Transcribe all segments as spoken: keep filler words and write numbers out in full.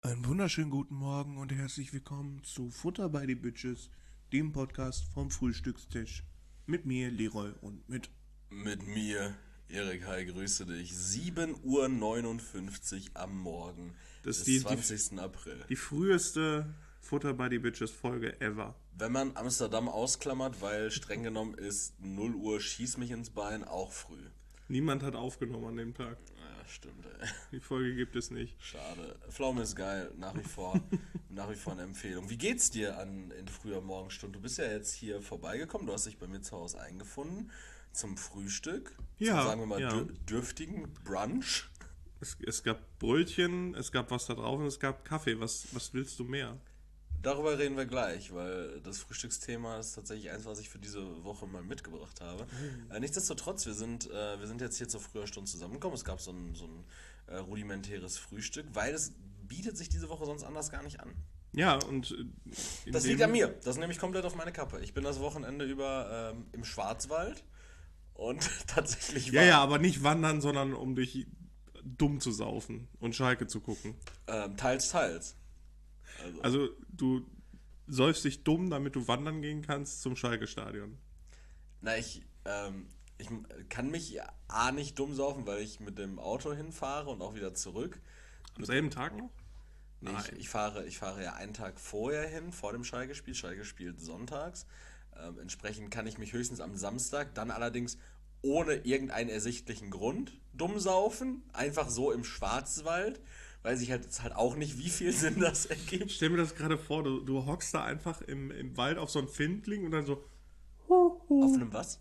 Einen wunderschönen guten Morgen und herzlich willkommen zu Futter bei die Bitches, dem Podcast vom Frühstückstisch. Mit mir, Leroy, und mit... Mit mir, Erik, hi, grüße dich. sieben Uhr neunundfünfzig am Morgen Das ist des die, die, zwanzigsten April. die früheste Futter bei die Bitches Folge ever. Wenn man Amsterdam ausklammert, weil streng genommen ist null Uhr schieß mich ins Bein auch früh. Niemand hat aufgenommen an dem Tag. Ja, stimmt, ey. Die Folge gibt es nicht. Schade. Pflaume ist geil, nach wie vor. nach wie vor eine Empfehlung. Wie geht's dir an in früher Morgenstunde? Du bist ja jetzt hier vorbeigekommen, du hast dich bei mir zu Hause eingefunden zum Frühstück. Ja, Zum, sagen wir mal, ja. dür dürftigen Brunch. Es, es gab Brötchen, es gab was da drauf und es gab Kaffee. Was, was willst du mehr? Darüber reden wir gleich, weil das Frühstücksthema ist tatsächlich eins, was ich für diese Woche mal mitgebracht habe. Äh, nichtsdestotrotz, wir sind, äh, wir sind jetzt hier zur früher Stunde zusammengekommen. Es gab so ein, so ein äh, rudimentäres Frühstück, weil es bietet sich diese Woche sonst anders gar nicht an. Ja, und... äh, in Das dem- liegt an mir. Das nehme ich komplett auf meine Kappe. Ich bin das Wochenende über ähm, im Schwarzwald und tatsächlich Ja, war ja, aber nicht wandern, sondern um dich dumm zu saufen und Schalke zu gucken. ähm, teils, teils. Also, Also du säufst dich dumm, damit du wandern gehen kannst zum Schalke-Stadion. na, ich, ähm, ich kann mich A nicht dumm saufen, weil ich mit dem Auto hinfahre und auch wieder zurück. Am selben Tag noch? Nee, Nein. ich, ich, fahre, ich fahre ja einen Tag vorher hin, vor dem Schalke-Spiel. Schalke spielt sonntags. Ähm, entsprechend kann ich mich höchstens am Samstag, dann allerdings ohne irgendeinen ersichtlichen Grund dumm saufen. Einfach so im Schwarzwald. Weiß ich halt jetzt halt auch nicht, wie viel Sinn das Ich ergibt. stell mir das gerade vor, du, du hockst da einfach im, im Wald auf so einem Findling und dann so Auf einem was?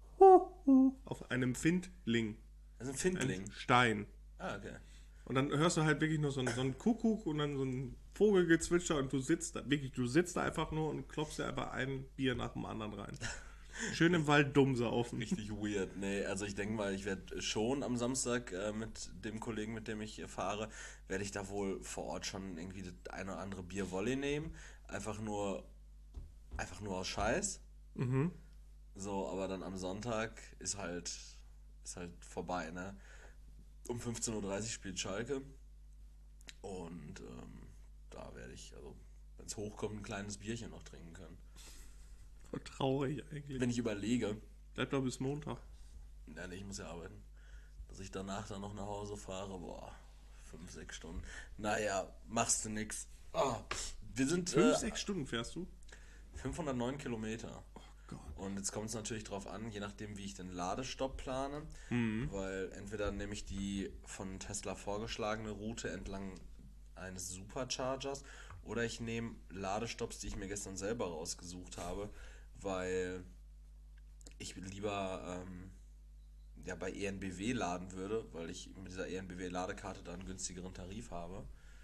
auf einem Findling, Das ist ein ein Findling. Stein. Ah, okay. Und dann hörst du halt wirklich nur so einen, so einen Kuckuck und dann so ein Vogelgezwitscher und du sitzt da, wirklich, du sitzt da einfach nur und klopfst dir einfach ein Bier nach dem anderen rein. Schön im Wald dumm saufen. Richtig weird. Nee, also ich denke mal, ich werde schon am Samstag äh, mit dem Kollegen, mit dem ich äh, fahre, werde ich da wohl vor Ort schon irgendwie das eine oder andere Bier-Volley nehmen. Einfach nur, einfach nur aus Scheiß. Mhm. So, aber dann am Sonntag ist halt, ist halt vorbei, ne? Um fünfzehn Uhr dreißig spielt Schalke. Und ähm, da werde ich, also wenn es hochkommt, ein kleines Bierchen noch trinken können. Voll traurig eigentlich. Wenn ich überlege, Bleib doch bis Montag. ja, nee, ich muss ja arbeiten, dass ich danach dann noch nach Hause fahre, boah, fünf, sechs Stunden. Naja, machst du nix. Ah, wir sind Fünf, äh, sechs Stunden fährst du? fünfhundertneun Kilometer. Oh Gott. Und jetzt kommt es natürlich drauf an, je nachdem, wie ich den Ladestopp plane, Mhm. weil entweder nehme ich die von Tesla vorgeschlagene Route entlang eines Superchargers oder ich nehme Ladestopps, die ich mir gestern selber rausgesucht habe, weil ich lieber ähm, ja, bei E N B W laden würde, weil ich mit dieser E N B W-Ladekarte da einen günstigeren Tarif habe.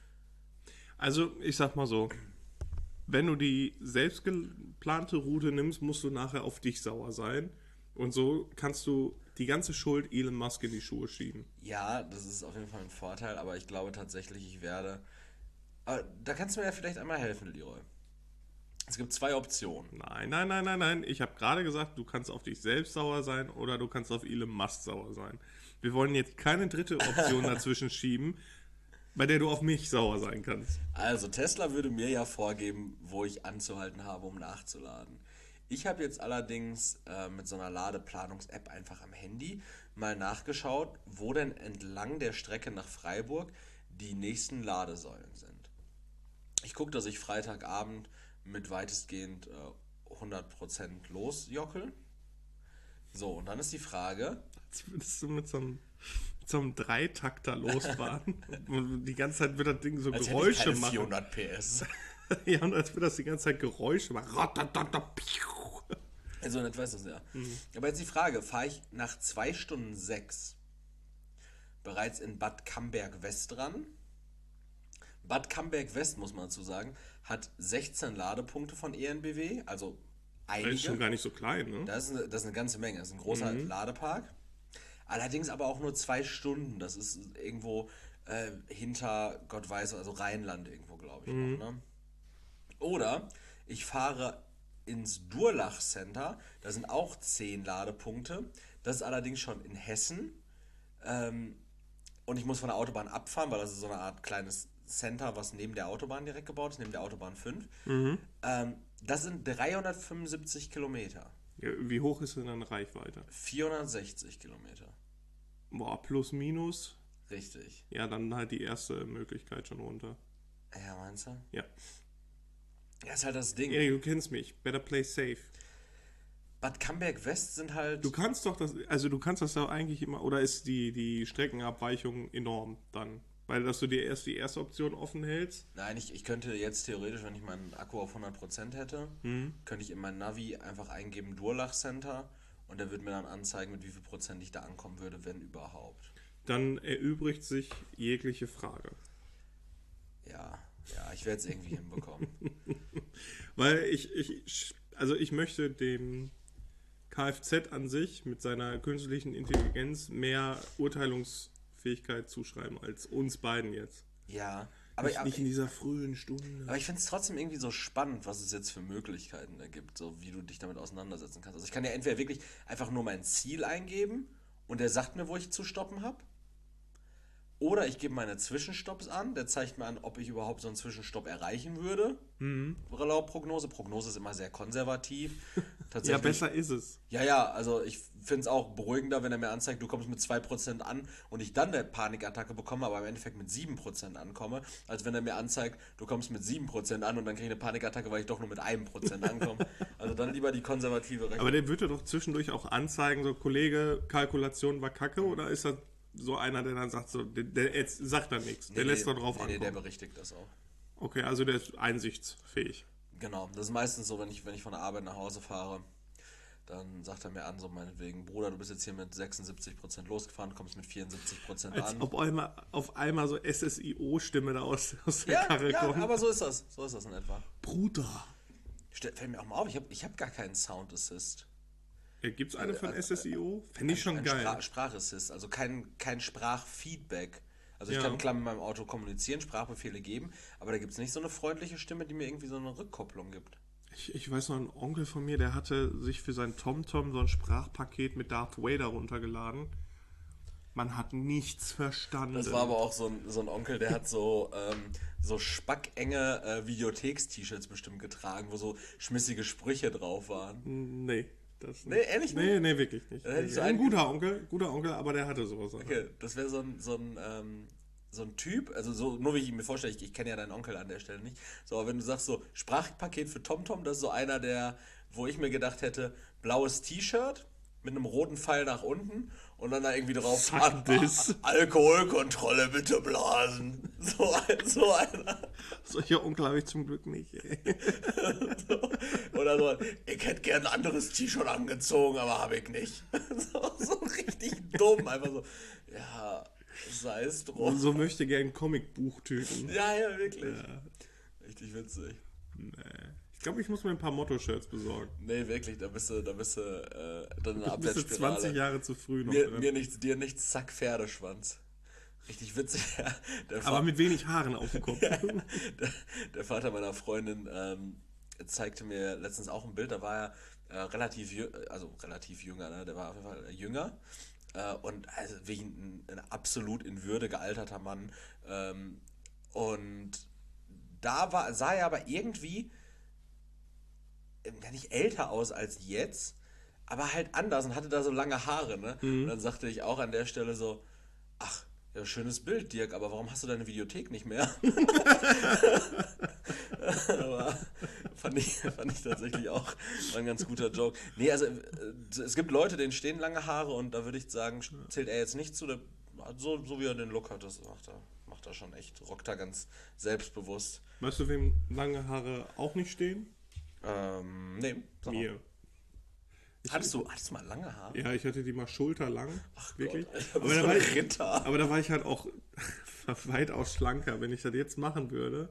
Also, ich sag mal so, wenn du die selbst geplante Route nimmst, musst du nachher auf dich sauer sein. Und so kannst du die ganze Schuld Elon Musk in die Schuhe schieben. Ja, das ist auf jeden Fall ein Vorteil, aber ich glaube tatsächlich, ich werde. Aber da kannst du mir ja vielleicht einmal helfen, Leroy. Es gibt zwei Optionen. Nein, nein, nein, nein, nein. Ich habe gerade gesagt, du kannst auf dich selbst sauer sein oder du kannst auf Elon Musk sauer sein. Wir wollen jetzt keine dritte Option dazwischen schieben, bei der du auf mich sauer sein kannst. Also, Tesla würde mir ja vorgeben, wo ich anzuhalten habe, um nachzuladen. Ich habe jetzt allerdings äh, mit so einer Ladeplanungs-App einfach am Handy mal nachgeschaut, wo denn entlang der Strecke nach Freiburg die nächsten Ladesäulen sind. Ich gucke, dass ich Freitagabend mit weitestgehend äh, hundert Prozent losjockel. So, und dann ist die Frage, Als würdest du mit so einem, mit so einem Dreitakter losfahren. Und die ganze Zeit wird das Ding so als hätte ich Geräusche keine machen. vierhundert P S. Ja, und als würde das die ganze Zeit Geräusche machen. Also, nicht weiß das ja. Aber jetzt die Frage, fahre ich nach zwei Stunden sechs bereits in Bad Camberg-West dran? Bad Camberg-West, muss man dazu sagen, hat sechzehn Ladepunkte von E N B W, also Das ist schon einige. gar nicht so klein, ne? Das ist eine, das ist eine ganze Menge, das ist ein großer Ladepark. Allerdings aber auch nur zwei Stunden, das ist irgendwo äh, hinter, Gott weiß, also Rheinland irgendwo, glaube ich noch, ne? Oder ich fahre ins Durlach Center, da sind auch zehn Ladepunkte, das ist allerdings schon in Hessen. Ähm, und ich muss von der Autobahn abfahren, weil das ist so eine Art kleines Center, was neben der Autobahn direkt gebaut ist, neben der Autobahn fünf. Mhm. Ähm, das sind dreihundertfünfundsiebzig Kilometer. Ja, wie hoch ist denn deine Reichweite? vierhundertsechzig Kilometer. Boah, plus minus. Richtig. Ja, dann halt die erste Möglichkeit schon runter. Ja, meinst du? Ja. Ja, ist halt das Ding. Erik, du kennst mich. Better play safe. Bad Camberg West sind halt... Du kannst doch das, also du kannst das doch eigentlich immer, oder ist die, die Streckenabweichung enorm dann? Weil, dass du dir erst die erste Option offen hältst? Nein, ich, ich könnte jetzt theoretisch, wenn ich meinen Akku auf hundert Prozent hätte, Mhm. könnte ich in mein Navi einfach eingeben Durlach Center und der würde mir dann anzeigen, mit wie viel Prozent ich da ankommen würde, wenn überhaupt. Dann erübrigt sich jegliche Frage. Ja, ja, ich werde es irgendwie hinbekommen. Weil ich, ich, also ich möchte dem Kfz an sich mit seiner künstlichen Intelligenz mehr Urteilungsfähigkeit zuschreiben als uns beiden jetzt. Ja, aber, Nicht, aber, nicht in dieser frühen Stunde. aber ich finde es trotzdem irgendwie so spannend, was es jetzt für Möglichkeiten da gibt, so wie du dich damit auseinandersetzen kannst. Also ich kann ja entweder wirklich einfach nur mein Ziel eingeben und der sagt mir, wo ich zu stoppen habe. Oder ich gebe meine Zwischenstopps an, der zeigt mir an, ob ich überhaupt so einen Zwischenstopp erreichen würde. Mhm. Laut Prognose. Prognose ist immer sehr konservativ. Ja, Tatsächlich. besser ist es. Ja, ja, also ich finde es auch beruhigender, wenn er mir anzeigt, du kommst mit zwei Prozent an und ich dann eine Panikattacke bekomme, aber im Endeffekt mit sieben Prozent ankomme, als wenn er mir anzeigt, du kommst mit sieben Prozent an und dann kriege ich eine Panikattacke, weil ich doch nur mit einem Prozent ankomme. Also dann lieber die konservative Rechnung. Aber der würde doch zwischendurch auch anzeigen, so Kollege, Kalkulation war kacke, oder ist das so einer, der dann sagt, so, der, der jetzt sagt dann nichts, der Nee, lässt nee, doch drauf nee, nee, der ankommen. berichtigt das auch. Okay, also der ist einsichtsfähig. Genau, das ist meistens so, wenn ich, wenn ich von der Arbeit nach Hause fahre, dann sagt er mir an, so meinetwegen, Bruder, du bist jetzt hier mit sechsundsiebzig Prozent losgefahren, du kommst mit vierundsiebzig Prozent Als an. ob einmal, auf einmal so S S I O-Stimme da aus, aus der Ja, Karre ja, kommt. aber so ist das, so ist das in etwa. Bruder. Stell, fällt mir auch mal auf, ich habe ich hab gar keinen Sound Assist. Gibt es eine von S S I O? Fände ich schon ein geil. Spra Sprachassist, also kein, kein Sprachfeedback. Also ich Ja. kann klar mit meinem Auto kommunizieren, Sprachbefehle geben, aber da gibt es nicht so eine freundliche Stimme, die mir irgendwie so eine Rückkopplung gibt. Ich, ich weiß noch, ein Onkel von mir, der hatte sich für sein TomTom so ein Sprachpaket mit Darth Vader runtergeladen. Man hat nichts verstanden. Das war aber auch so ein, so ein Onkel, der hat so, ähm, so spackenge äh, Videotheks-T-Shirts bestimmt getragen, wo so schmissige Sprüche drauf waren. Nee, das Nee, ehrlich nicht? Nee, nee, wirklich nicht. Dann hättest du ein einen- guter Onkel, guter Onkel, aber der hatte sowas. Okay, das wäre so ein, so ein, ähm, so ein Typ, also so, nur wie ich ihn mir vorstelle, ich, ich kenne ja deinen Onkel an der Stelle nicht. So, aber wenn du sagst so, Sprachpaket für TomTom, das ist so einer, der, wo ich mir gedacht hätte, blaues T-Shirt mit einem roten Pfeil nach unten und dann da irgendwie drauf, Fuck this. Alkoholkontrolle bitte blasen. So, ein- so einer. Solche Onkel habe ich zum Glück nicht. Ey. Oder so, ich hätte gern ein anderes T-Shirt angezogen, aber habe ich nicht. So, so richtig dumm, einfach so, ja, sei es Und drum. so möchte gern Comicbuchtüten. Ja, ja, wirklich. Ja. Richtig witzig. Nee. Ich glaube, ich muss mir ein paar Motto-Shirts besorgen. Nee, wirklich, da bist du, da bist du äh, dann eine Ich bist du Abwärtsspirale. zwanzig Jahre zu früh noch Mir, drin. mir nichts, dir nichts, zack, Pferdeschwanz. Richtig witzig. Der, Aber Fa- mit wenig Haaren auf dem Kopf. der, der Vater meiner Freundin ähm, zeigte mir letztens auch ein Bild, da war er äh, relativ, jü- also relativ jünger, ne? Der war auf jeden Fall jünger. Äh, und also wirklich ein, ein absolut in Würde gealterter Mann. Ähm, und da war, sah er aber irgendwie ja nicht älter aus als jetzt, aber halt anders und hatte da so lange Haare, ne? Und dann sagte ich auch an der Stelle so, ach, ja, schönes Bild, Dirk, aber warum hast du deine Videothek nicht mehr? Aber fand ich, fand ich tatsächlich auch ein ganz guter Joke. Nee, also äh, es gibt Leute, denen stehen lange Haare und da würde ich sagen, zählt er jetzt nicht zu, der, so, so wie er den Look hat, das macht er, macht er schon echt, rockt er ganz selbstbewusst. Weißt du, wem lange Haare auch nicht stehen? Ähm, nee. sag mal. Mir. Hattest du, hattest du mal lange Haare? Ja, ich hatte die mal schulterlang. Ach wirklich. Gott, ich hab aber, so da war einen ich, Ritter. aber da war ich halt auch weitaus schlanker. Wenn ich das jetzt machen würde.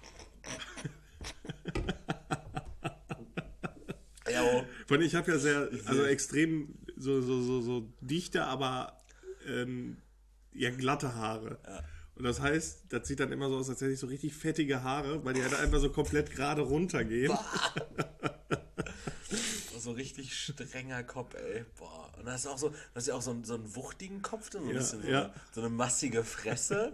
Ja, oh. Von ich habe ja sehr, also extrem so, so, so, so dichte, aber ähm, ja, glatte Haare. Ja. Und das heißt, das sieht dann immer so aus, als hätte ich so richtig fettige Haare, weil die halt einfach so komplett gerade runtergehen. Das so richtig strenger Kopf, ey. Boah. Und das ist auch so, das ist ja auch so, ein, so einen wuchtigen Kopf, so ein Ja, bisschen so, ja. eine, so eine massige Fresse.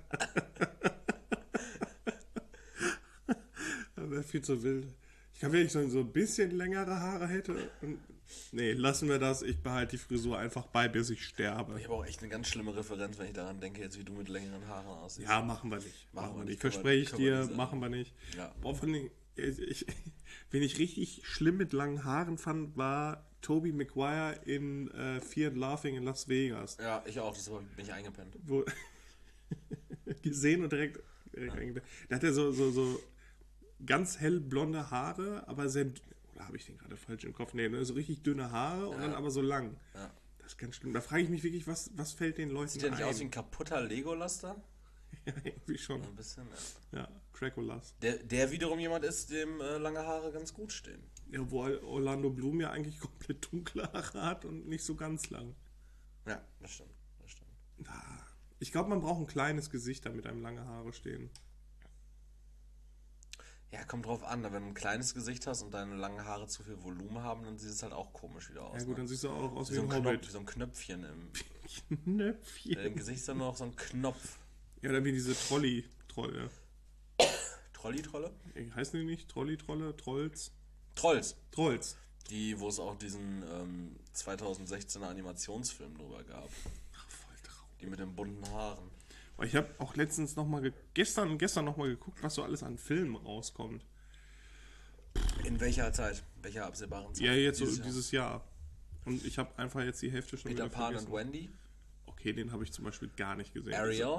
Das wäre viel zu wild. Ich glaube, wenn ich so so ein bisschen längere Haare hätte. Und, nee, lassen wir das. Ich behalte die Frisur einfach bei, bis ich sterbe. Ich habe auch echt eine ganz schlimme Referenz, wenn ich daran denke, jetzt wie du mit längeren Haaren aussiehst. Ja, machen wir nicht. Machen Machen wir wir nicht. nicht. Können wir- Verspreche ich können wir dir, nicht sagen. machen wir nicht. Ja. Boah, von den, ich, ich, wen ich richtig schlimm mit langen Haaren fand, war Tobey Maguire in äh, Fear and Laughing in Las Vegas. Ja, ich auch, das bin ich eingepennt. Wo gesehen und direkt, direkt eingepennt. Da hat er so, so, so ganz hell blonde Haare, aber sehr, oder habe ich den gerade falsch im Kopf? Nee, ne, so richtig dünne Haare und Ja. dann aber so lang. Ja. Das ist ganz schlimm. Da frage ich mich wirklich, was, was fällt den Leuten Sieht ja nicht ein? aus wie ein kaputter Legolas da? Ja, irgendwie schon. Ein bisschen, ja. Ja, Draculas. Der, der wiederum jemand ist, dem äh, lange Haare ganz gut stehen. Ja, wo Orlando Bloom ja eigentlich komplett dunkle Haare hat und nicht so ganz lang. Ja, das stimmt. Das stimmt. Ah, ich glaube, man braucht ein kleines Gesicht, damit einem lange Haare stehen. Ja, kommt drauf an, wenn du ein kleines Gesicht hast und deine langen Haare zu viel Volumen haben, dann sieht es halt auch komisch wieder aus. Ja gut, ne? dann siehst du auch aus wie, wie so ein ein Knopf, wie Hobbit. so ein Knöpfchen im Knöpfchen. Dein Gesicht ist dann nur noch so ein Knopf. Ja, dann wie diese Trolli-Trolle. Trolli-Trolle? Heißen die nicht? Trolli-Trolle? Trolls? Trolls. Trolls. Die, wo es auch diesen ähm, zweitausendsechzehner Animationsfilm drüber gab. Ach, voll traurig. Die mit den bunten Haaren. Ich habe auch letztens nochmal, ge- gestern und gestern nochmal geguckt, was so alles an Filmen rauskommt. In welcher Zeit? Welcher absehbaren Zeit? Ja, jetzt so Dieses Jahr? dieses Jahr. Und ich habe einfach jetzt die Hälfte schon Peter wieder Pan vergessen. und Wendy? Okay, den habe ich zum Beispiel gar nicht gesehen. Ariel?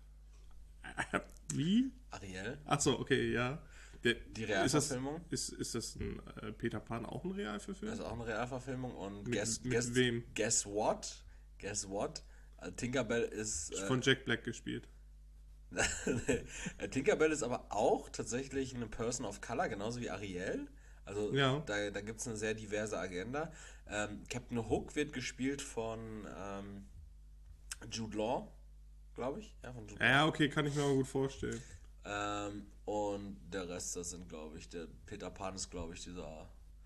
Wie? Ariel? Achso, okay, ja. Der, Die ist das, Realverfilmung? ist, ist das ein äh, Peter Pan auch ein Realverfilm? Das ist auch eine Realverfilmung. Und Mit- guess, mit guess, wem? guess what? Guess what? Also Tinkerbell ist... Äh, Von Jack Black gespielt. Tinkerbell ist aber auch tatsächlich eine Person of Color, genauso wie Ariel. Also Ja. da, da gibt es eine sehr diverse Agenda. Ähm, Captain Hook wird gespielt von ähm, Jude Law, glaube ich. Ja, von Jude Law. Ja, okay, kann ich mir aber gut vorstellen. Ähm, und der Rest, das sind, glaube ich, der Peter Pan ist, glaube ich, dieser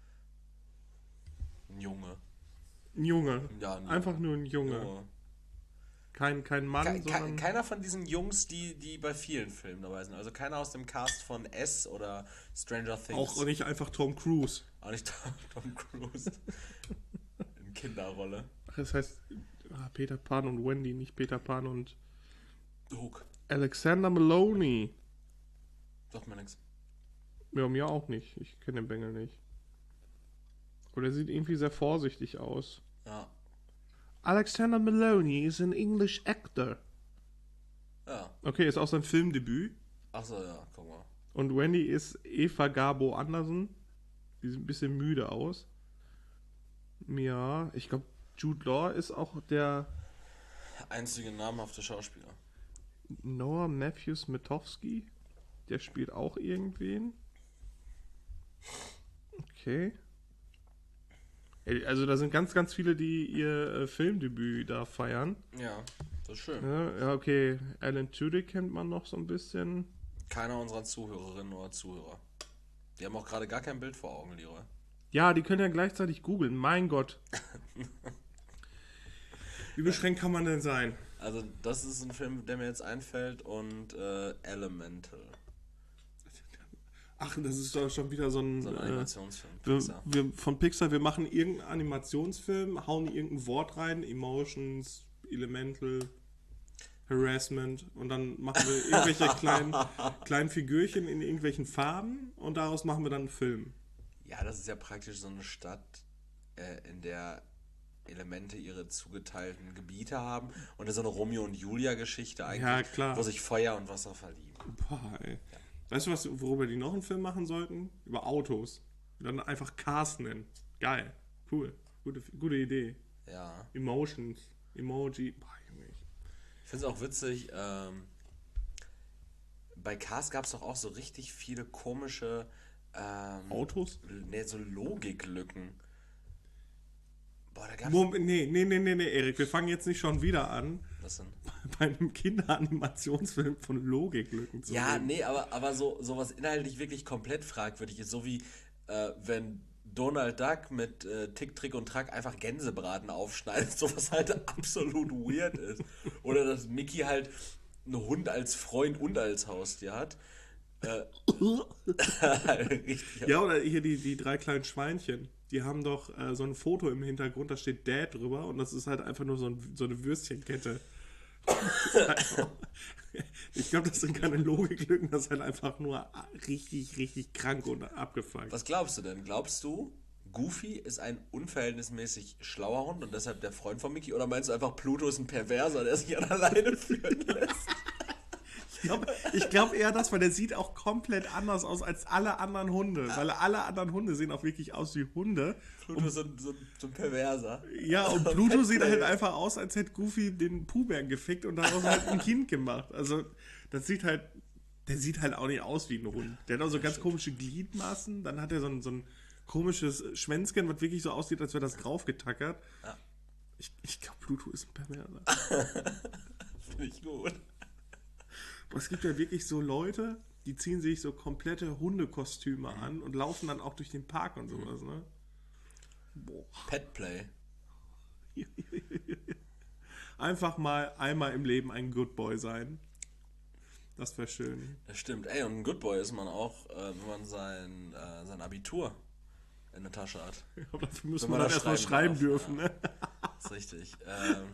ein Junge. Ein Junge. Ja, ein Einfach nur ein Junge. Junge. Kein, kein Mann, Ke ke sondern... keiner von diesen Jungs, die, die bei vielen Filmen dabei sind. Also keiner aus dem Cast von S oder Stranger Things. Auch nicht einfach Tom Cruise. Auch nicht Tom Cruise. In Kinderrolle. Ach, das heißt ah, Peter Pan und Wendy, nicht Peter Pan und Hook. Alexander Maloney. Sagt mir nichts. Ja, mir auch nicht. Ich kenne den Bengel nicht. Oder er sieht irgendwie sehr vorsichtig aus. Ja. Alexander Maloney is an English actor. Ja. Okay, ist auch sein Filmdebüt. Achso, ja, guck mal. Und Wendy ist Eva Gabo Andersen. Die sieht ein bisschen müde aus. Ja, ich glaube, Jude Law ist auch der Einzige namhafte Schauspieler. Noah Matthews Mitowski. Der spielt auch irgendwen. Okay. Ey, also da sind ganz, ganz viele, die ihr äh, Filmdebüt da feiern. Ja, das ist schön. Ja, ja, okay. Alan Tudyk kennt man noch so ein bisschen. Keiner unserer Zuhörerinnen oder Zuhörer. Die haben auch gerade gar kein Bild vor Augen, Leroy. Ja, die können ja gleichzeitig googeln. Mein Gott. Wie beschränkt kann man denn sein? Also, das ist ein Film, der mir jetzt einfällt und äh, Elemental. Ach, das ist doch schon wieder so ein... So ein äh, Animationsfilm. wir, Pixar. wir, von Pixar, wir machen irgendeinen Animationsfilm, hauen irgendein Wort rein, Emotions, Elemental, Harassment und dann machen wir irgendwelche kleinen, kleinen Figürchen in irgendwelchen Farben und daraus machen wir dann einen Film. Ja, das ist ja praktisch so eine Stadt, äh, in der Elemente ihre zugeteilten Gebiete haben und so eine Romeo und Julia Geschichte eigentlich, Ja, klar. wo sich Feuer und Wasser verlieben. Boah, ey. Weißt du, was, worüber die noch einen Film machen sollten? Über Autos. Und dann einfach Cars nennen. Geil. Cool. Gute, gute Idee. Ja. Emotions. Emoji. Boah, Junge. Ich finde es auch witzig, ähm, bei Cars gab es doch auch so richtig viele komische ähm, Autos? Ne, so Logiklücken. Boah, da gab's... Moment, nee, nee, nee, nee, nee, Erik, wir fangen jetzt nicht schon wieder an, Was denn? bei einem Kinderanimationsfilm von Logiklücken zu Ja, reden. nee, aber, aber so, so was inhaltlich wirklich komplett fragwürdig ist, so wie äh, wenn Donald Duck mit äh, Tick, Trick und Track einfach Gänsebraten aufschneidet, sowas halt absolut weird ist. Oder dass Mickey halt einen Hund als Freund und als Haustier hat. Äh, richtig. Ja, oder hier die, die drei kleinen Schweinchen. Die haben doch äh, so ein Foto im Hintergrund, da steht Dad drüber und das ist halt einfach nur so, ein, so eine Würstchenkette. Ich glaube, das sind keine Logiklücken, das ist halt einfach nur richtig, richtig krank und abgefuckt. Was glaubst du denn? Glaubst du, Goofy ist ein unverhältnismäßig schlauer Hund und deshalb der Freund von Mickey? Oder meinst du einfach, Pluto ist ein Perverser, der sich an alleine führen lässt? Ich glaube ich glaub eher das, weil der sieht auch komplett anders aus als alle anderen Hunde. Weil alle anderen Hunde sehen auch wirklich aus wie Hunde. Pluto ist so, ein- so, ein- so ein Perverser. Ja, und Pluto sieht halt einfach aus, als hätte Goofy den Puhbären gefickt und daraus halt ein Kind gemacht. Also, das sieht halt, der sieht halt auch nicht aus wie ein Hund. Der hat auch so ganz komische Gliedmaßen, dann hat er so ein, so ein komisches Schwänzchen, was wirklich so aussieht, als wäre das draufgetackert. Ja. Ich, ich glaube, Pluto ist ein Perverser. Finde ich gut. Aber es gibt ja wirklich so Leute, die ziehen sich so komplette Hundekostüme an und laufen dann auch durch den Park und sowas, ne? Boah. Petplay. Einfach mal einmal im Leben ein Good Boy sein. Das wäre schön. Das stimmt. Ey, und ein Good Boy ist man auch, äh, wenn man sein, äh, sein Abitur in der Tasche hat. Aber dafür müssen Wenn wir man dann das erstmal schreiben schreiben dürfen, darf, ne? Das ist richtig. Ähm,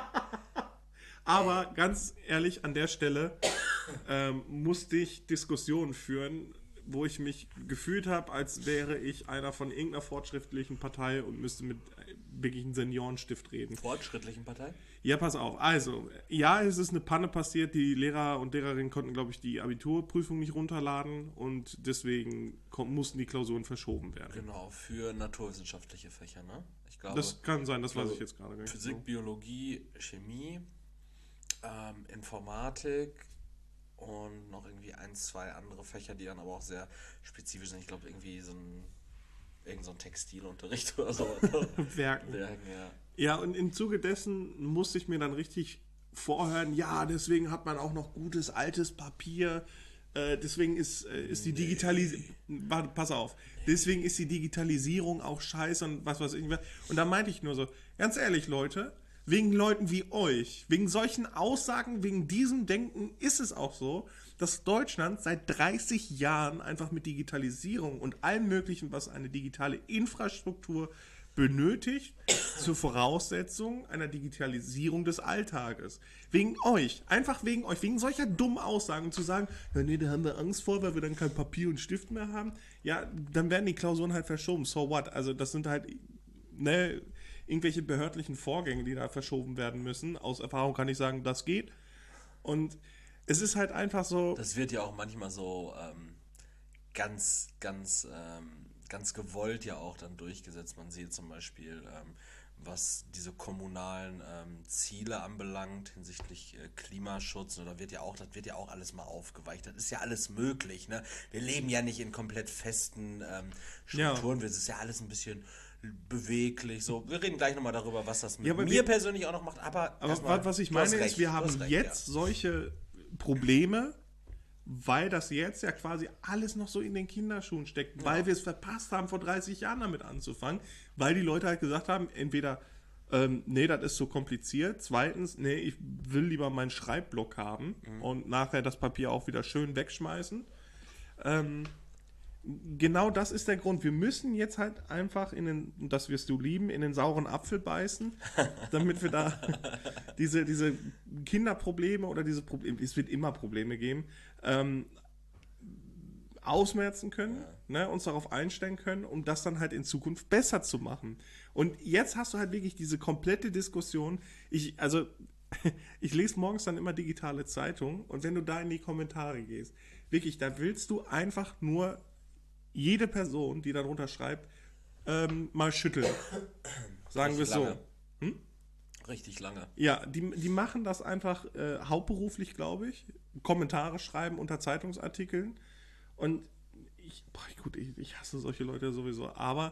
Aber ganz ehrlich, an der Stelle ähm, musste ich Diskussionen führen, wo ich mich gefühlt habe, als wäre ich einer von irgendeiner fortschrittlichen Partei und müsste mit wirklich einem Seniorenstift reden. fortschrittlichen Partei? Ja, pass auf. Also, ja, es ist eine Panne passiert. Die Lehrer und Lehrerinnen konnten, glaube ich, die Abiturprüfung nicht runterladen und deswegen kon- mussten die Klausuren verschoben werden. Genau, für naturwissenschaftliche Fächer, ne? Ich glaube, Das kann sein, das weiß glaube, ich jetzt gerade nicht. Physik, Biologie, Chemie, ähm, Informatik und noch irgendwie ein, zwei andere Fächer, die dann aber auch sehr spezifisch sind. Ich glaube, irgendwie so ein, irgend so ein Textilunterricht oder so. Werken. Werken, ja. Ja, und im Zuge dessen musste ich mir dann richtig vorhören, ja, deswegen hat man auch noch gutes altes Papier, äh, deswegen ist, äh, ist die Digitalisierung, warte, pass auf, deswegen ist die Digitalisierung auch scheiße und was weiß ich. Und da meinte ich nur so, ganz ehrlich, Leute, wegen Leuten wie euch, wegen solchen Aussagen, wegen diesem Denken ist es auch so, dass Deutschland seit dreißig Jahren einfach mit Digitalisierung und allem Möglichen, was eine digitale Infrastruktur benötigt, zur Voraussetzung einer Digitalisierung des Alltages. Wegen euch, einfach wegen euch, wegen solcher dummen Aussagen zu sagen, ja nee, da haben wir Angst vor, weil wir dann kein Papier und Stift mehr haben, ja, dann werden die Klausuren halt verschoben, so what? Also das sind halt, ne, irgendwelche behördlichen Vorgänge, die da verschoben werden müssen. Aus Erfahrung kann ich sagen, das geht. Und es ist halt einfach so... Das wird ja auch manchmal so ähm, ganz, ganz, ähm, ganz gewollt ja auch dann durchgesetzt. Man sieht zum Beispiel, ähm, was diese kommunalen ähm, Ziele anbelangt hinsichtlich äh, Klimaschutz, da wird ja auch, das wird ja auch alles mal aufgeweicht. Das ist ja alles möglich, ne? Wir leben ja nicht in komplett festen ähm, Strukturen. Es ist ja alles ein bisschen beweglich. So, wir reden gleich nochmal darüber, was das mit Ja, aber mir wir- persönlich auch noch macht. Aber, Aber erstmal, was ich du hast meine recht, ist, wir du haben hast recht, jetzt solche Probleme, weil das jetzt ja quasi alles noch so in den Kinderschuhen steckt, weil wir es verpasst haben, vor dreißig Jahren damit anzufangen, weil die Leute halt gesagt haben, entweder, ähm, nee, das ist so kompliziert, zweitens, nee, ich will lieber meinen Schreibblock haben und nachher das Papier auch wieder schön wegschmeißen. Ähm, genau das ist der Grund. Wir müssen jetzt halt einfach in den, das wirst du lieben, in den sauren Apfel beißen, damit wir da diese, diese Kinderprobleme oder diese Probleme, es wird immer Probleme geben, ähm, ausmerzen können, ne, uns darauf einstellen können, um das dann halt in Zukunft besser zu machen. Und jetzt hast du halt wirklich diese komplette Diskussion. Ich, also, ich lese morgens dann immer digitale Zeitung und wenn du da in die Kommentare gehst, wirklich, da willst du einfach nur jede Person, die darunter schreibt, ähm, mal schütteln. Sagen wir es so. lange. Richtig lange. Ja, die, die machen das einfach äh, hauptberuflich, glaube ich. Kommentare schreiben unter Zeitungsartikeln. Und ich, boah, gut, ich, ich hasse solche Leute sowieso. Aber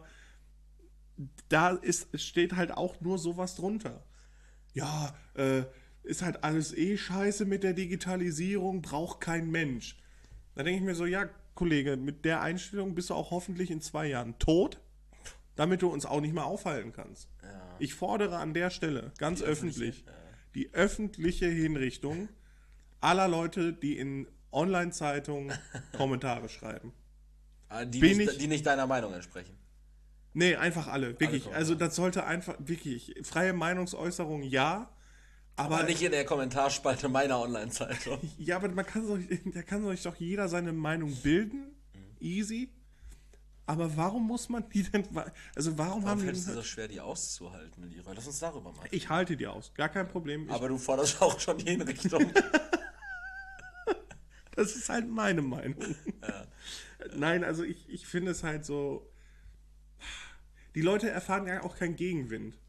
da ist, steht halt auch nur sowas drunter. Ja, äh, ist halt alles eh scheiße mit der Digitalisierung, braucht kein Mensch. Da denke ich mir so, ja, Kollege, mit der Einstellung bist du auch hoffentlich in zwei Jahren tot. damit du uns auch nicht mehr aufhalten kannst. Ja. Ich fordere an der Stelle, ganz Die öffentlich, öffentliche, ja. die öffentliche Hinrichtung aller Leute, die in Online-Zeitungen Kommentare schreiben. Ah, Die Bin nicht, ich- die nicht deiner Meinung entsprechen. Nee, einfach alle, wirklich. Kommentare. Also das sollte einfach, wirklich, freie Meinungsäußerung, ja, aber, Aber nicht in der Kommentarspalte meiner Online-Zeitung. ja, aber man kann sich, da kann sich doch jeder seine Meinung bilden, easy. Aber warum muss man die denn, also warum Warum haben fällt es die dir denn, so schwer, die auszuhalten, Leroy? Lass uns darüber mal. ich halte die aus, gar kein Problem. Ich, Aber du forderst auch schon die Hinrichtung. das ist halt meine Meinung. Nein, also ich, ich finde es halt so, die Leute erfahren ja auch keinen Gegenwind.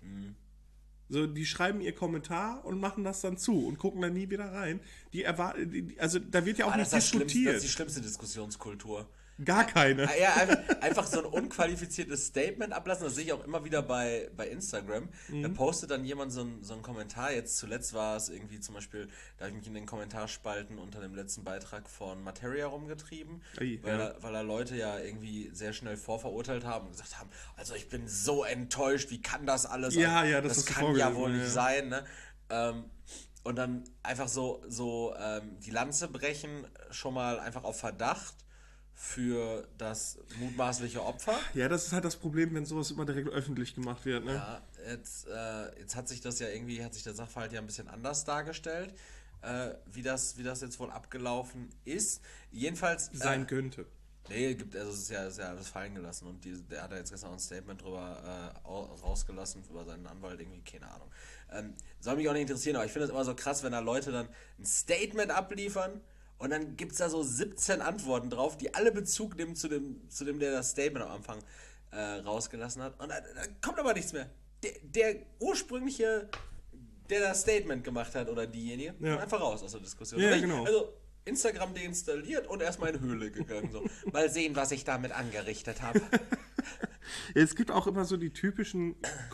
So, die schreiben ihr Kommentar und machen das dann zu und gucken dann nie wieder rein. Die erwarten, die- also da wird ja auch Ah, nicht das, ist das, Schlimmste, das diskutiert. ist die schlimmste Diskussionskultur. Gar keine. Ah, ja, einfach, einfach so ein unqualifiziertes Statement ablassen. Das sehe ich auch immer wieder bei, bei Instagram. Mhm. Da postet dann jemand so, ein, so einen Kommentar. Jetzt zuletzt war es irgendwie zum Beispiel, da habe ich mich in den Kommentarspalten unter dem letzten Beitrag von Materia rumgetrieben, Ei, weil, ja. er, weil er Leute ja irgendwie sehr schnell vorverurteilt haben und gesagt haben, also ich bin so enttäuscht, wie kann das alles? Ja, ja, das das hast du kann ja vorgelesen, wohl nicht ja. sein. Ne? Ähm, und dann einfach so, so ähm, die Lanze brechen, schon mal einfach auf Verdacht für das mutmaßliche Opfer. Ja, das ist halt das Problem, wenn sowas immer direkt öffentlich gemacht wird. Ne? Ja, jetzt, äh, jetzt hat sich das ja irgendwie, hat sich der Sachverhalt ja ein bisschen anders dargestellt, äh, wie, das, wie das jetzt wohl abgelaufen ist. Jedenfalls. Sein äh, könnte. Nee, gibt, also es ist ja, ist ja alles fallen gelassen und die, der hat ja jetzt gestern auch ein Statement drüber äh, au- rausgelassen, über seinen Anwalt, irgendwie, keine Ahnung. Ähm, soll mich auch nicht interessieren, aber ich finde es immer so krass, wenn da Leute dann ein Statement abliefern und dann gibt es da so siebzehn Antworten drauf, die alle Bezug nehmen zu dem, zu dem der das Statement am Anfang äh, rausgelassen hat. Und da, da kommt aber nichts mehr. Der, der ursprüngliche, der das Statement gemacht hat oder diejenige, Ja. einfach raus aus der Diskussion. Ja, Und ich- genau. Also Instagram deinstalliert und erstmal in Höhle gegangen. So. Mal sehen, was ich damit angerichtet habe. Ja, es gibt auch immer so die typischen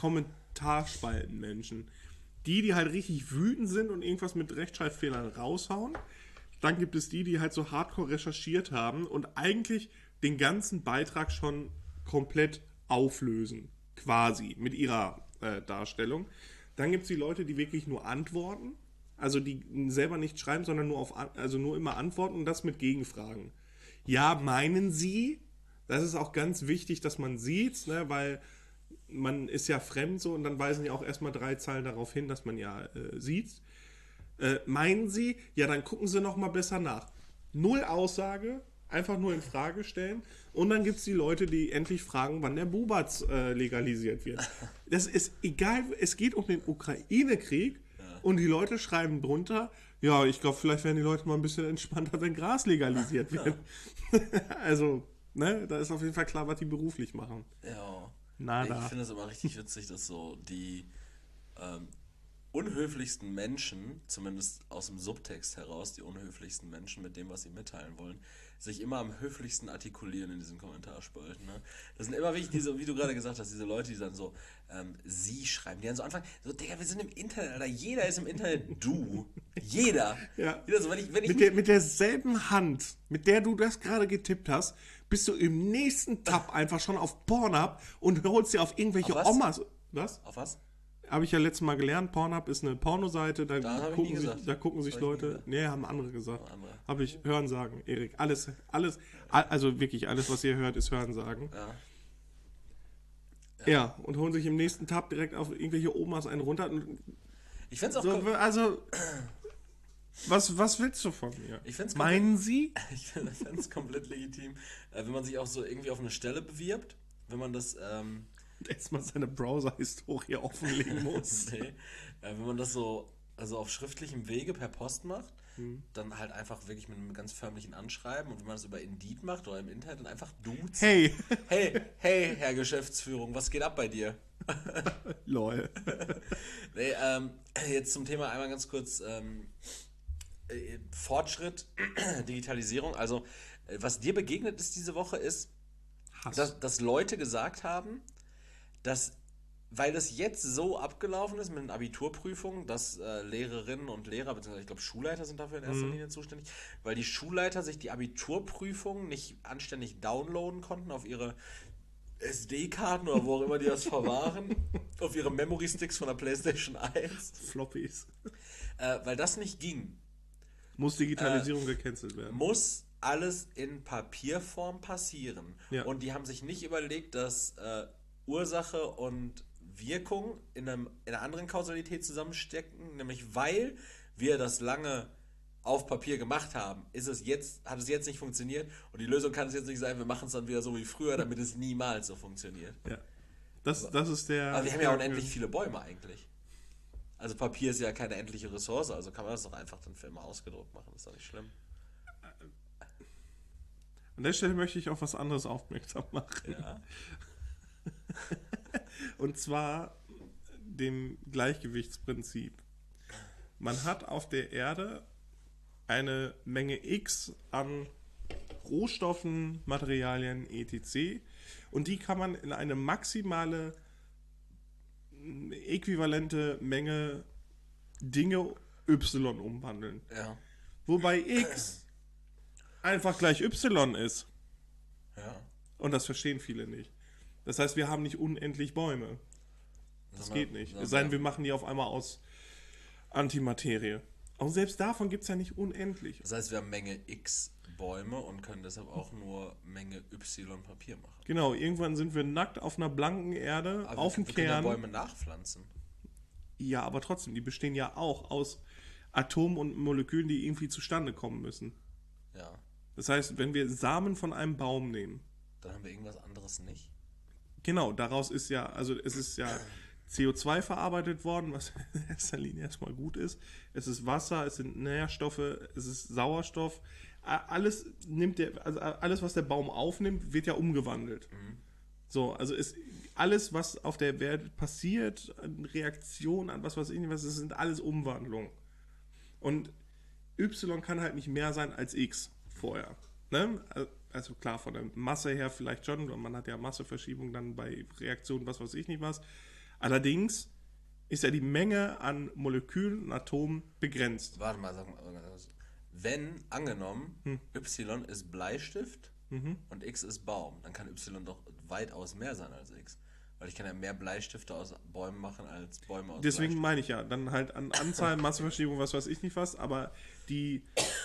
Kommentarspalten-Menschen. Die, die halt richtig wütend sind und irgendwas mit Rechtschreibfehlern raushauen. Dann gibt es die, die halt so hardcore recherchiert haben und eigentlich den ganzen Beitrag schon komplett auflösen. Quasi, mit ihrer äh, Darstellung. Dann gibt es die Leute, die wirklich nur antworten. Also die selber nicht schreiben, sondern nur auf, an- also nur immer antworten und das mit Gegenfragen. Ja, meinen Sie? Das ist auch ganz wichtig, dass man sieht, ne, weil man ist ja fremd so und dann weisen die auch erstmal drei Zeilen darauf hin, dass man ja äh, sieht. Äh, meinen Sie? Ja, dann gucken Sie noch mal besser nach. Null Aussage, einfach nur in Frage stellen. Und dann gibt es die Leute, die endlich fragen, wann der Bubatz äh, legalisiert wird. Das ist egal, es geht um den Ukraine-Krieg und die Leute schreiben drunter, ja, ich glaube, vielleicht werden die Leute mal ein bisschen entspannter, wenn Gras legalisiert wird. Also, ne, da ist auf jeden Fall klar, was die beruflich machen. Ja. Nada. Ich finde es immer richtig witzig, dass so die ähm, unhöflichsten Menschen, zumindest aus dem Subtext heraus, die unhöflichsten Menschen mit dem, was sie mitteilen wollen, sich immer am höflichsten artikulieren in diesen Kommentarspalten. Ne? Das sind immer wirklich diese, wie du gerade gesagt hast, diese Leute, die dann so ähm, sie schreiben, die dann so anfangen, so, Digga, wir sind im Internet, Alter, jeder ist im Internet du. Jeder. Ja. Jeder so, wenn ich, wenn ich Mit, der, mit derselben Hand, mit der du das gerade getippt hast, bist du im nächsten Tab einfach schon auf Pornhub und holst dir auf irgendwelche Auf was? Omas. Was? auf was? Habe ich ja letztes Mal gelernt. Pornhub ist eine Pornoseite, da, Da hab ich nie gucken sich, gesagt. da gucken sich Das hab ich nie Leute. gesagt. Nee, haben andere gesagt. Andere. Habe ich Hören sagen, Erik. Alles, alles, also wirklich alles, was ihr hört, ist Hören sagen. Ja. Ja, und holen sich im nächsten Tab direkt auf irgendwelche Omas einen runter. Und Ich find's auch so, cool. also, was, was willst du von mir? Ich find's Meinen Sie? Ich finde es komplett legitim, äh, wenn man sich auch so irgendwie auf eine Stelle bewirbt, wenn man das, ähm, Erstmal seine Browser-Historie offenlegen muss. nee, äh, wenn man das so also auf schriftlichem Wege per Post macht, dann halt einfach wirklich mit einem ganz förmlichen Anschreiben und wenn man das über Indeed macht oder im Internet, dann einfach duzen. Hey, Hey, hey, Herr Geschäftsführung, was geht ab bei dir? lol. Nee, ähm, jetzt zum Thema einmal ganz kurz ähm, äh, Fortschritt, Digitalisierung. Also, äh, was dir begegnet ist diese Woche, ist, Hass. dass, dass Leute gesagt haben, dass, weil das jetzt so abgelaufen ist mit den Abiturprüfungen, dass äh, Lehrerinnen und Lehrer, beziehungsweise ich glaube Schulleiter sind dafür in erster Linie zuständig, weil die Schulleiter sich die Abiturprüfungen nicht anständig downloaden konnten auf ihre S D-Karten oder wo auch immer die das verwahren, auf ihre Memory-Sticks von der PlayStation eins. Floppies. Äh, weil das nicht ging. Muss Digitalisierung äh, gecancelt werden. Muss alles in Papierform passieren. Ja. Und die haben sich nicht überlegt, dass äh, Ursache und Wirkung in, einem, in einer anderen Kausalität zusammenstecken, nämlich weil wir das lange auf Papier gemacht haben, ist es jetzt, hat es jetzt nicht funktioniert und die Lösung kann es jetzt nicht sein, wir machen es dann wieder so wie früher, damit es niemals so funktioniert. Ja. Das, das ist der... Aber wir haben ja unendlich viele Bäume eigentlich. Also Papier ist ja keine endliche Ressource, also kann man das doch einfach dann für immer ausgedruckt machen, ist doch nicht schlimm. An der Stelle möchte ich auf was anderes aufmerksam machen. Ja. Und zwar dem Gleichgewichtsprinzip. Man hat auf der Erde eine Menge X an Rohstoffen, Materialien, et cetera. Und die kann man in eine maximale äquivalente Menge Dinge Y umwandeln. Ja. Wobei X einfach gleich Y ist. Ja. Und das verstehen viele nicht. Das heißt, wir haben nicht unendlich Bäume. Das Sondern- geht nicht. sondern- Es sei denn, wir machen die auf einmal aus Antimaterie. Auch selbst davon gibt es ja nicht unendlich. Das heißt, wir haben Menge X Bäume und können deshalb auch nur Menge Y Papier machen. Genau, irgendwann sind wir nackt auf einer blanken Erde, Aber auf wir, dem wir können ja Kern. Bäume nachpflanzen. Ja, aber trotzdem, die bestehen ja auch aus Atomen und Molekülen, die irgendwie zustande kommen müssen. Ja. Das heißt, wenn wir Samen von einem Baum nehmen, Dann haben wir irgendwas anderes nicht. genau, daraus ist ja, also es ist ja C O zwei verarbeitet worden, was in erster Linie erstmal gut ist. Es ist Wasser, es sind Nährstoffe, es ist Sauerstoff. A- Alles nimmt der, also alles, was der Baum aufnimmt, wird ja umgewandelt. Mhm. So, also ist alles, was auf der Welt passiert, an Reaktionen, an was weiß ich nicht was, das sind alles Umwandlungen. Und Y kann halt nicht mehr sein als X vorher. Ne? Also klar, von der Masse her vielleicht schon, und man hat ja Masseverschiebung dann bei Reaktionen, was weiß ich nicht was. Allerdings ist ja die Menge an Molekülen und Atomen begrenzt. Warte mal, sag mal. Wenn, angenommen, Hm. Y ist Bleistift Mhm. und X ist Baum, dann kann Y doch weitaus mehr sein als X. Weil ich kann ja mehr Bleistifte aus Bäumen machen als Bäume aus Deswegen Bleistift. meine ich ja, dann halt an Anzahl, Masseverschiebung, was weiß ich nicht was, aber die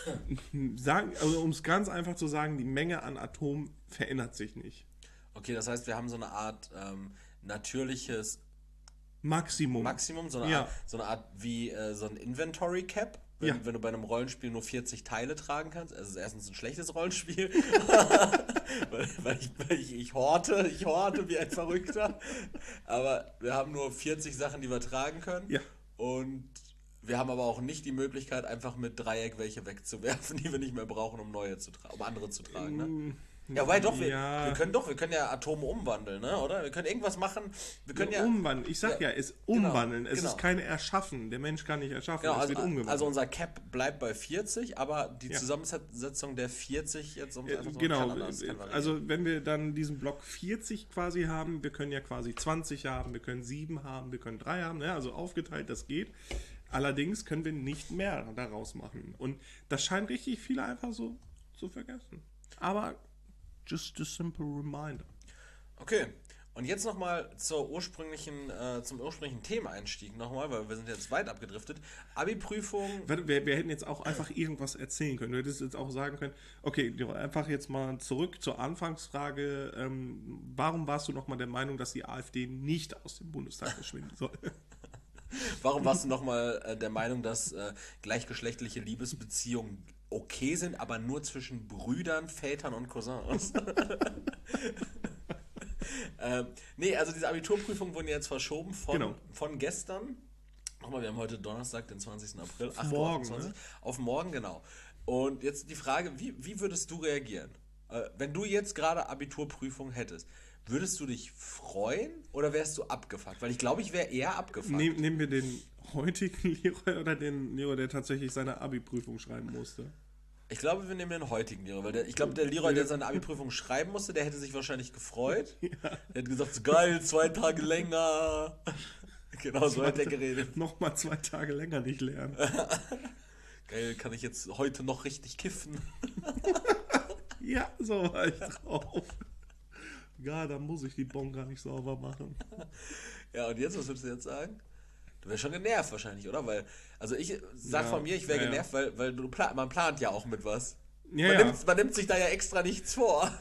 sagen, also um es ganz einfach zu sagen, die Menge an Atomen verändert sich nicht. Okay, das heißt, wir haben so eine Art ähm, natürliches Maximum. Maximum, so eine, Ja. Art, so eine Art wie äh, so ein Inventory Cap. Wenn, Ja. wenn du bei einem Rollenspiel nur vierzig Teile tragen kannst, also es ist erstens ein schlechtes Rollenspiel, weil, weil, ich, weil ich, ich horte, ich horte wie ein Verrückter, aber wir haben nur vierzig Sachen, die wir tragen können Ja. und wir haben aber auch nicht die Möglichkeit, einfach mit Dreieck welche wegzuwerfen, die wir nicht mehr brauchen, um neue zu tragen, um andere zu tragen, ne? Ja, weil doch, wir, Ja. wir können doch, wir können ja Atome umwandeln, ne, oder? Wir können irgendwas machen, wir können ja... umwandeln. Ich sag ja, Ja, es umwandeln. genau, es genau. ist keine Erschaffen. Der Mensch kann nicht erschaffen, Genau, es also, wird umgewandelt. also unser Cap bleibt bei vierzig, aber die Ja. Zusammensetzung der vierzig jetzt um Äh, einfach so genau, kann anders, kann variieren. also wenn wir dann diesen Block vierzig quasi haben, wir können ja quasi zwanzig haben, wir können sieben haben, wir können drei haben, ne? Also aufgeteilt, das geht. Allerdings können wir nicht mehr daraus machen. Und das scheint richtig viele einfach so zu vergessen. Aber just a simple reminder. Okay, und jetzt nochmal zur ursprünglichen, äh, zum ursprünglichen Thema-Einstieg nochmal, weil wir sind jetzt weit abgedriftet. Abi-Prüfung, Wir, wir hätten jetzt auch einfach irgendwas erzählen können. Du hättest jetzt auch sagen können, okay, einfach jetzt mal zurück zur Anfangsfrage. Ähm, warum warst du nochmal der Meinung, dass die AfD nicht aus dem Bundestag verschwinden soll? warum warst du nochmal äh, der Meinung, dass äh, gleichgeschlechtliche Liebesbeziehungen okay sind, aber nur zwischen Brüdern, Vätern und Cousins? ähm, nee, also diese Abiturprüfungen wurden jetzt verschoben von, Genau. von gestern. Nochmal, wir haben heute Donnerstag, den zwanzigsten April. Auf morgen, ne? Auf morgen, genau. Und jetzt die Frage, wie, wie würdest du reagieren? Äh, wenn du jetzt gerade Abiturprüfung hättest, würdest du dich freuen oder wärst du abgefuckt? Weil ich glaube, ich wäre eher abgefuckt. Nehm, nehmen wir den heutigen Leroy oder den Leroy, der tatsächlich seine Abi-Prüfung schreiben musste? Ich glaube, wir nehmen den heutigen Leroy, weil der, ich glaube, der Leroy, der seine Abi-Prüfung schreiben musste, der hätte sich wahrscheinlich gefreut. Ja. Der hätte gesagt, so geil, zwei Tage länger. Genau, so hat er geredet. Nochmal zwei Tage länger nicht lernen. Geil, kann ich jetzt heute noch richtig kiffen? Ja, so war ich drauf. Ja, da muss ich die Bon gar nicht sauber machen. Ja, und jetzt, was würdest du jetzt sagen? Du wärst schon genervt wahrscheinlich, oder? Weil, also ich sag Ja, von mir, ich wäre ja, ja. genervt, weil, weil du pla- man plant ja auch mit was. Ja, man, ja. Nimmt, man nimmt sich da ja extra nichts vor.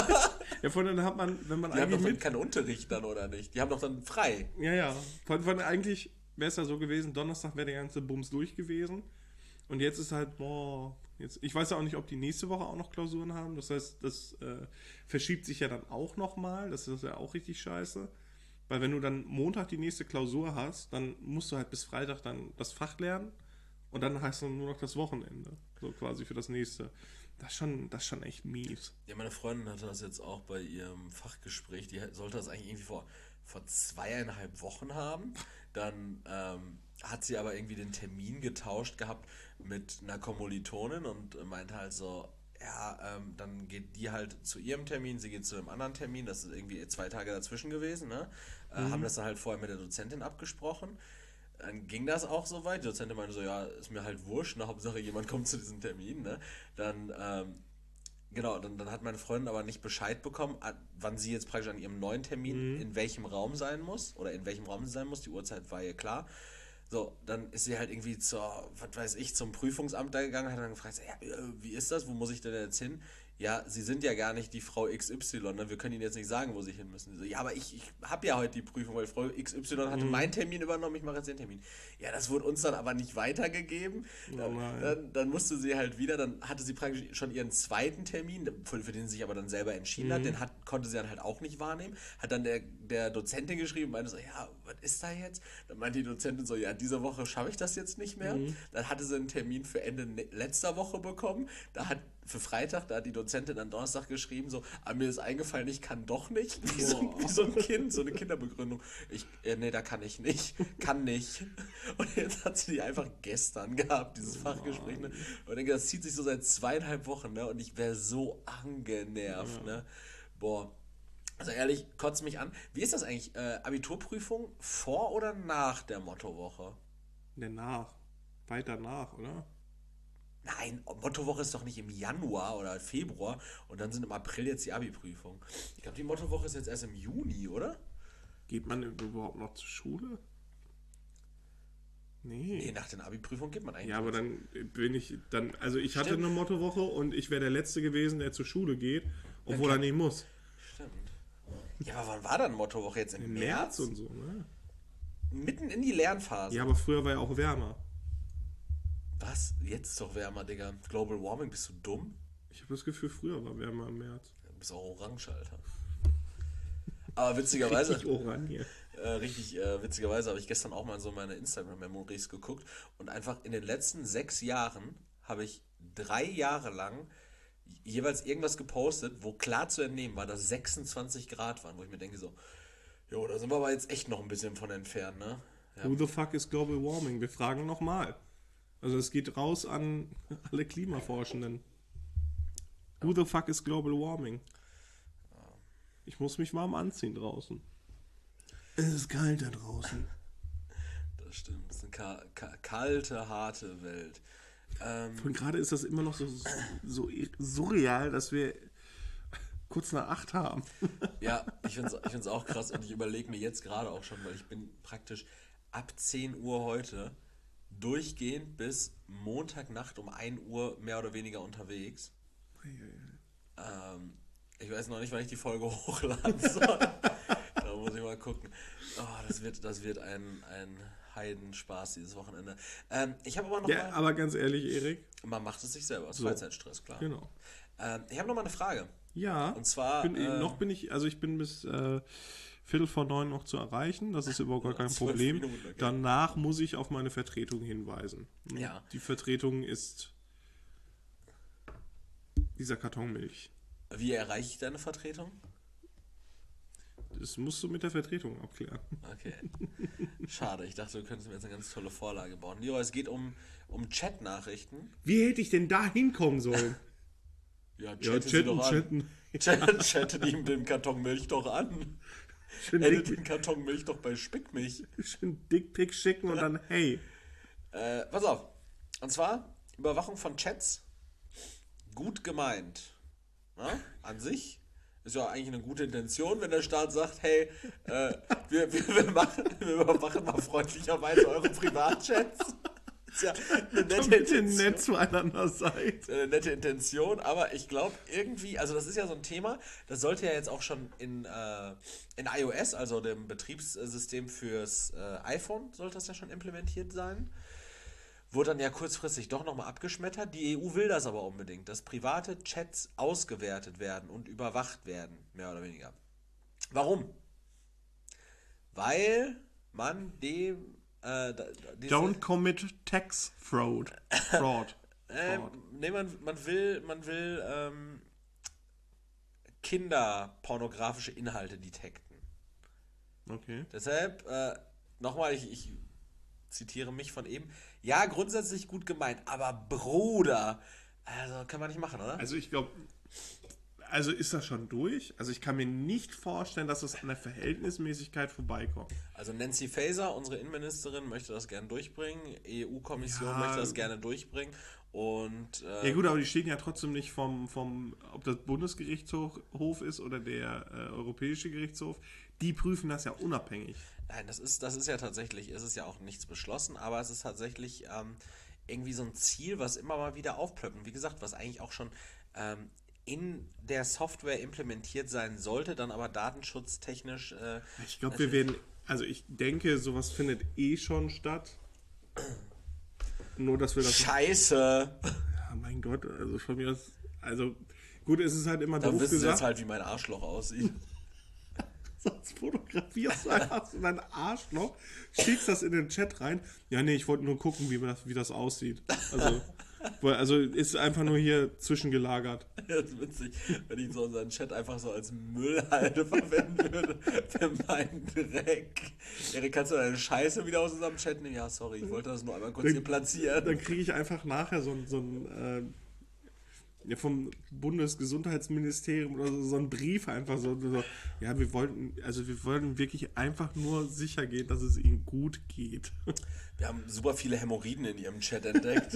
Ja, von dann hat man, wenn man Die haben eigentlich doch dann mit... keinen Unterricht dann, oder nicht? Die haben doch dann frei. Ja, ja. Von, von eigentlich wäre es ja so gewesen, Donnerstag wäre der ganze Bums durch gewesen. Und jetzt ist halt, boah, jetzt, ich weiß ja auch nicht, ob die nächste Woche auch noch Klausuren haben. Das heißt, das äh, verschiebt sich ja dann auch nochmal. Das ist ja auch richtig scheiße. Weil wenn du dann Montag die nächste Klausur hast, dann musst du halt bis Freitag dann das Fach lernen. Und dann hast du nur noch das Wochenende. So quasi für das nächste. Das ist schon, das ist schon echt mies. Ja, meine Freundin hatte das jetzt auch bei ihrem Fachgespräch. Die sollte das eigentlich irgendwie vor, vor zweieinhalb Wochen haben. Dann ähm, hat sie aber irgendwie den Termin getauscht gehabt mit einer Kommilitonin und meinte halt so, ja, ähm, dann geht die halt zu ihrem Termin, sie geht zu einem anderen Termin, das ist irgendwie zwei Tage dazwischen gewesen, ne? Äh, Mhm. Haben das dann halt vorher mit der Dozentin abgesprochen. Dann ging das auch so weit. Die Dozentin meinte so, ja, ist mir halt wurscht, ne? Hauptsache jemand kommt zu diesem Termin, ne? Dann, ähm, genau, dann, dann hat meine Freundin aber nicht Bescheid bekommen, an- wann sie jetzt praktisch an ihrem neuen Termin Mhm. in welchem Raum sein muss oder in welchem Raum sie sein muss. Die Uhrzeit war ihr klar. So, dann ist sie halt irgendwie zur, was weiß ich, zum Prüfungsamt da gegangen, hat dann gefragt, so, ja, äh, wie ist das, wo muss ich denn jetzt hin? Ja, Sie sind ja gar nicht die Frau X Y, ne? Wir können Ihnen jetzt nicht sagen, wo Sie hin müssen. Sie so, ja, aber ich, ich habe ja heute die Prüfung, weil Frau X Y hatte Mhm. meinen Termin übernommen, ich mache jetzt den Termin. Ja, das wurde uns dann aber nicht weitergegeben. Dann, Oh nein. dann, dann musste sie halt wieder, dann hatte sie praktisch schon ihren zweiten Termin, für, für den sie sich aber dann selber entschieden hat, Mhm. den hat, konnte sie dann halt auch nicht wahrnehmen. Hat dann der, der Dozentin geschrieben, meinte so, ja, was ist da jetzt? Dann meinte die Dozentin so, ja, diese Woche schaffe ich das jetzt nicht mehr. Mhm. Dann hatte sie einen Termin für Ende ne- letzter Woche bekommen. Da hat für Freitag, da hat die Dozentin dann Donnerstag geschrieben, so, ah, mir ist eingefallen, ich kann doch nicht. Wie so, Boah. wie so ein Kind, so eine Kinderbegründung. Ich, äh, nee, da kann ich nicht. Kann nicht. Und jetzt hat sie die einfach gestern gehabt, dieses Fachgespräch. Ne? Und ich denke, das zieht sich so seit zweieinhalb Wochen, ne? Und ich wäre so angenervt, Ja. ne? Boah. Also ehrlich, kotzt mich an. Wie ist das eigentlich? Äh, Abiturprüfung vor oder nach der Mottowoche? Danach. Weiter nach, oder? Nein, Mottowoche ist doch nicht im Januar oder Februar und dann sind im April jetzt die Abi-Prüfung. Ich glaube, die Mottowoche ist jetzt erst im Juni, oder? Geht man überhaupt noch zur Schule? Nee. Nee, nach den Abi-Prüfungen geht man eigentlich. Ja, aber dann bin ich dann, also ich hatte Stimmt. eine Mottowoche und ich wäre der Letzte gewesen, der zur Schule geht, obwohl kann- er nicht muss. Stimmt. Ja, aber wann war dann Mottowoche jetzt? Im Im März? März und so, ne? Mitten in die Lernphase. Ja, aber früher war ja auch wärmer. Was? Jetzt ist doch wärmer, Digga. Global Warming, bist du dumm? Ich habe das Gefühl, früher war wärmer im März. Du bist auch orange, Alter. Aber witzigerweise, Richtig Oranje. äh, richtig äh, witzigerweise habe ich gestern auch mal so meine Instagram-Memories geguckt und einfach in den letzten sechs Jahren habe ich drei Jahre lang jeweils irgendwas gepostet, wo klar zu entnehmen war, dass sechsundzwanzig Grad waren, wo ich mir denke so, jo, da sind wir aber jetzt echt noch ein bisschen von entfernt, ne? Ja. Who the fuck is Global Warming? Wir fragen nochmal. Also es geht raus an alle Klimaforschenden. Who the fuck is Global Warming? Ich muss mich warm anziehen draußen. Es ist kalt da draußen. Das stimmt, das ist eine ka ka kalte, harte Welt. Ähm, Und gerade ist das immer noch so, so surreal, dass wir kurz nach acht haben. Ja, ich finde es ich find's auch krass und ich überlege mir jetzt gerade auch schon, weil ich bin praktisch ab zehn Uhr heute durchgehend bis Montagnacht um ein Uhr mehr oder weniger unterwegs. Ähm, ich weiß noch nicht, wann ich die Folge hochladen soll. Da muss ich mal gucken. Oh, das wird, das wird ein, ein Heidenspaß dieses Wochenende. Ähm, ich habe aber noch Ja, mal... aber ganz ehrlich, Erik. Man macht es sich selber, So. Freizeitstress, klar. Genau. Ähm, ich habe noch mal eine Frage. Ja. Und zwar... Bin, äh, noch bin ich, also ich bin bis äh, Viertel vor neun noch zu erreichen. Das ist überhaupt gar kein Zwölf Problem. Minuten, okay. Danach muss ich auf meine Vertretung hinweisen. Hm, Ja. Die Vertretung ist dieser Karton Milch. Wie erreiche ich deine Vertretung? Das musst du mit der Vertretung abklären. Okay. Schade, ich dachte, du könntest mir jetzt eine ganz tolle Vorlage bauen. Leroy, es geht um, um Chat-Nachrichten. Wie hätte ich denn da hinkommen sollen? Ja, Ja, chatten Sie chatten, doch an. chatten. Chatten, chatten ihm den Karton Milch doch an. Schön Edit Dick, den Karton Milch doch bei Spickmilch. schön Dickpick schicken und dann, hey. Äh, pass auf. Und zwar Überwachung von Chats. Gut gemeint. Ja? An sich ist ja eigentlich eine gute Intention, wenn der Staat sagt, hey, äh, wir, wir, wir, machen, wir überwachen mal freundlicherweise eure Privatchats. Ist ja eine nette Damit ihr Intention. nett zueinander seid. Eine nette Intention, aber ich glaube irgendwie, also das ist ja so ein Thema, das sollte ja jetzt auch schon in, äh, in iOS, also dem Betriebssystem fürs äh, iPhone, sollte das ja schon implementiert sein. Wurde dann ja kurzfristig doch nochmal abgeschmettert. Die E U will das aber unbedingt, dass private Chats ausgewertet werden und überwacht werden, mehr oder weniger. Warum? Weil man dem Äh, da, diese, Don't commit tax fraud. Fraud. äh, fraud. nee, man, man will, man will ähm, kinderpornografische Inhalte detekten. Okay. Deshalb, äh, nochmal, ich, ich zitiere mich von eben, ja, grundsätzlich gut gemeint, aber Bruder, also kann man nicht machen, oder? Also ich glaube, also ist das schon durch? Also ich kann mir nicht vorstellen, dass das an der Verhältnismäßigkeit vorbeikommt. Also Nancy Faeser, unsere Innenministerin, möchte das gerne durchbringen. E U-Kommission Ja. möchte das gerne durchbringen. Und äh, Ja gut, aber die stehen ja trotzdem nicht vom, vom ob das Bundesgerichtshof ist oder der äh, Europäische Gerichtshof. Die prüfen das ja unabhängig. nein, das ist, das ist ja tatsächlich, es ist ja auch nichts beschlossen, aber es ist tatsächlich ähm, irgendwie so ein Ziel, was immer mal wieder aufploppt. Und wie gesagt, was eigentlich auch schon ähm, in der Software implementiert sein sollte, dann aber datenschutztechnisch. Äh, Ich glaube, wir werden, also ich denke, sowas findet eh schon statt. Nur, dass wir das... Scheiße! Ja, mein Gott, also von mir aus... Also gut, es ist halt immer Dann doof wissen sie gesagt. jetzt halt, wie mein Arschloch aussieht. Sonst fotografierst du einfach so dein Arschloch, schickst das in den Chat rein. Ja, nee, ich wollte nur gucken, wie das, wie das aussieht. Also, weil- also ist einfach nur hier zwischengelagert. Das ist witzig, wenn ich so unseren Chat einfach so als Müllhalde verwenden würde für meinen Dreck. Erik, kannst du deine Scheiße wieder aus unserem Chat nehmen? Ja, sorry, ich wollte das nur einmal kurz Dann- hier platzieren. Dann kriege ich einfach nachher so, ein- so ein... Äh, ja, vom Bundesgesundheitsministerium oder so, so einen Brief einfach so, so, ja, wir wollten, also wir wollten wirklich einfach nur sicher gehen, dass es ihnen gut geht. Wir haben super viele Hämorrhoiden in ihrem Chat entdeckt.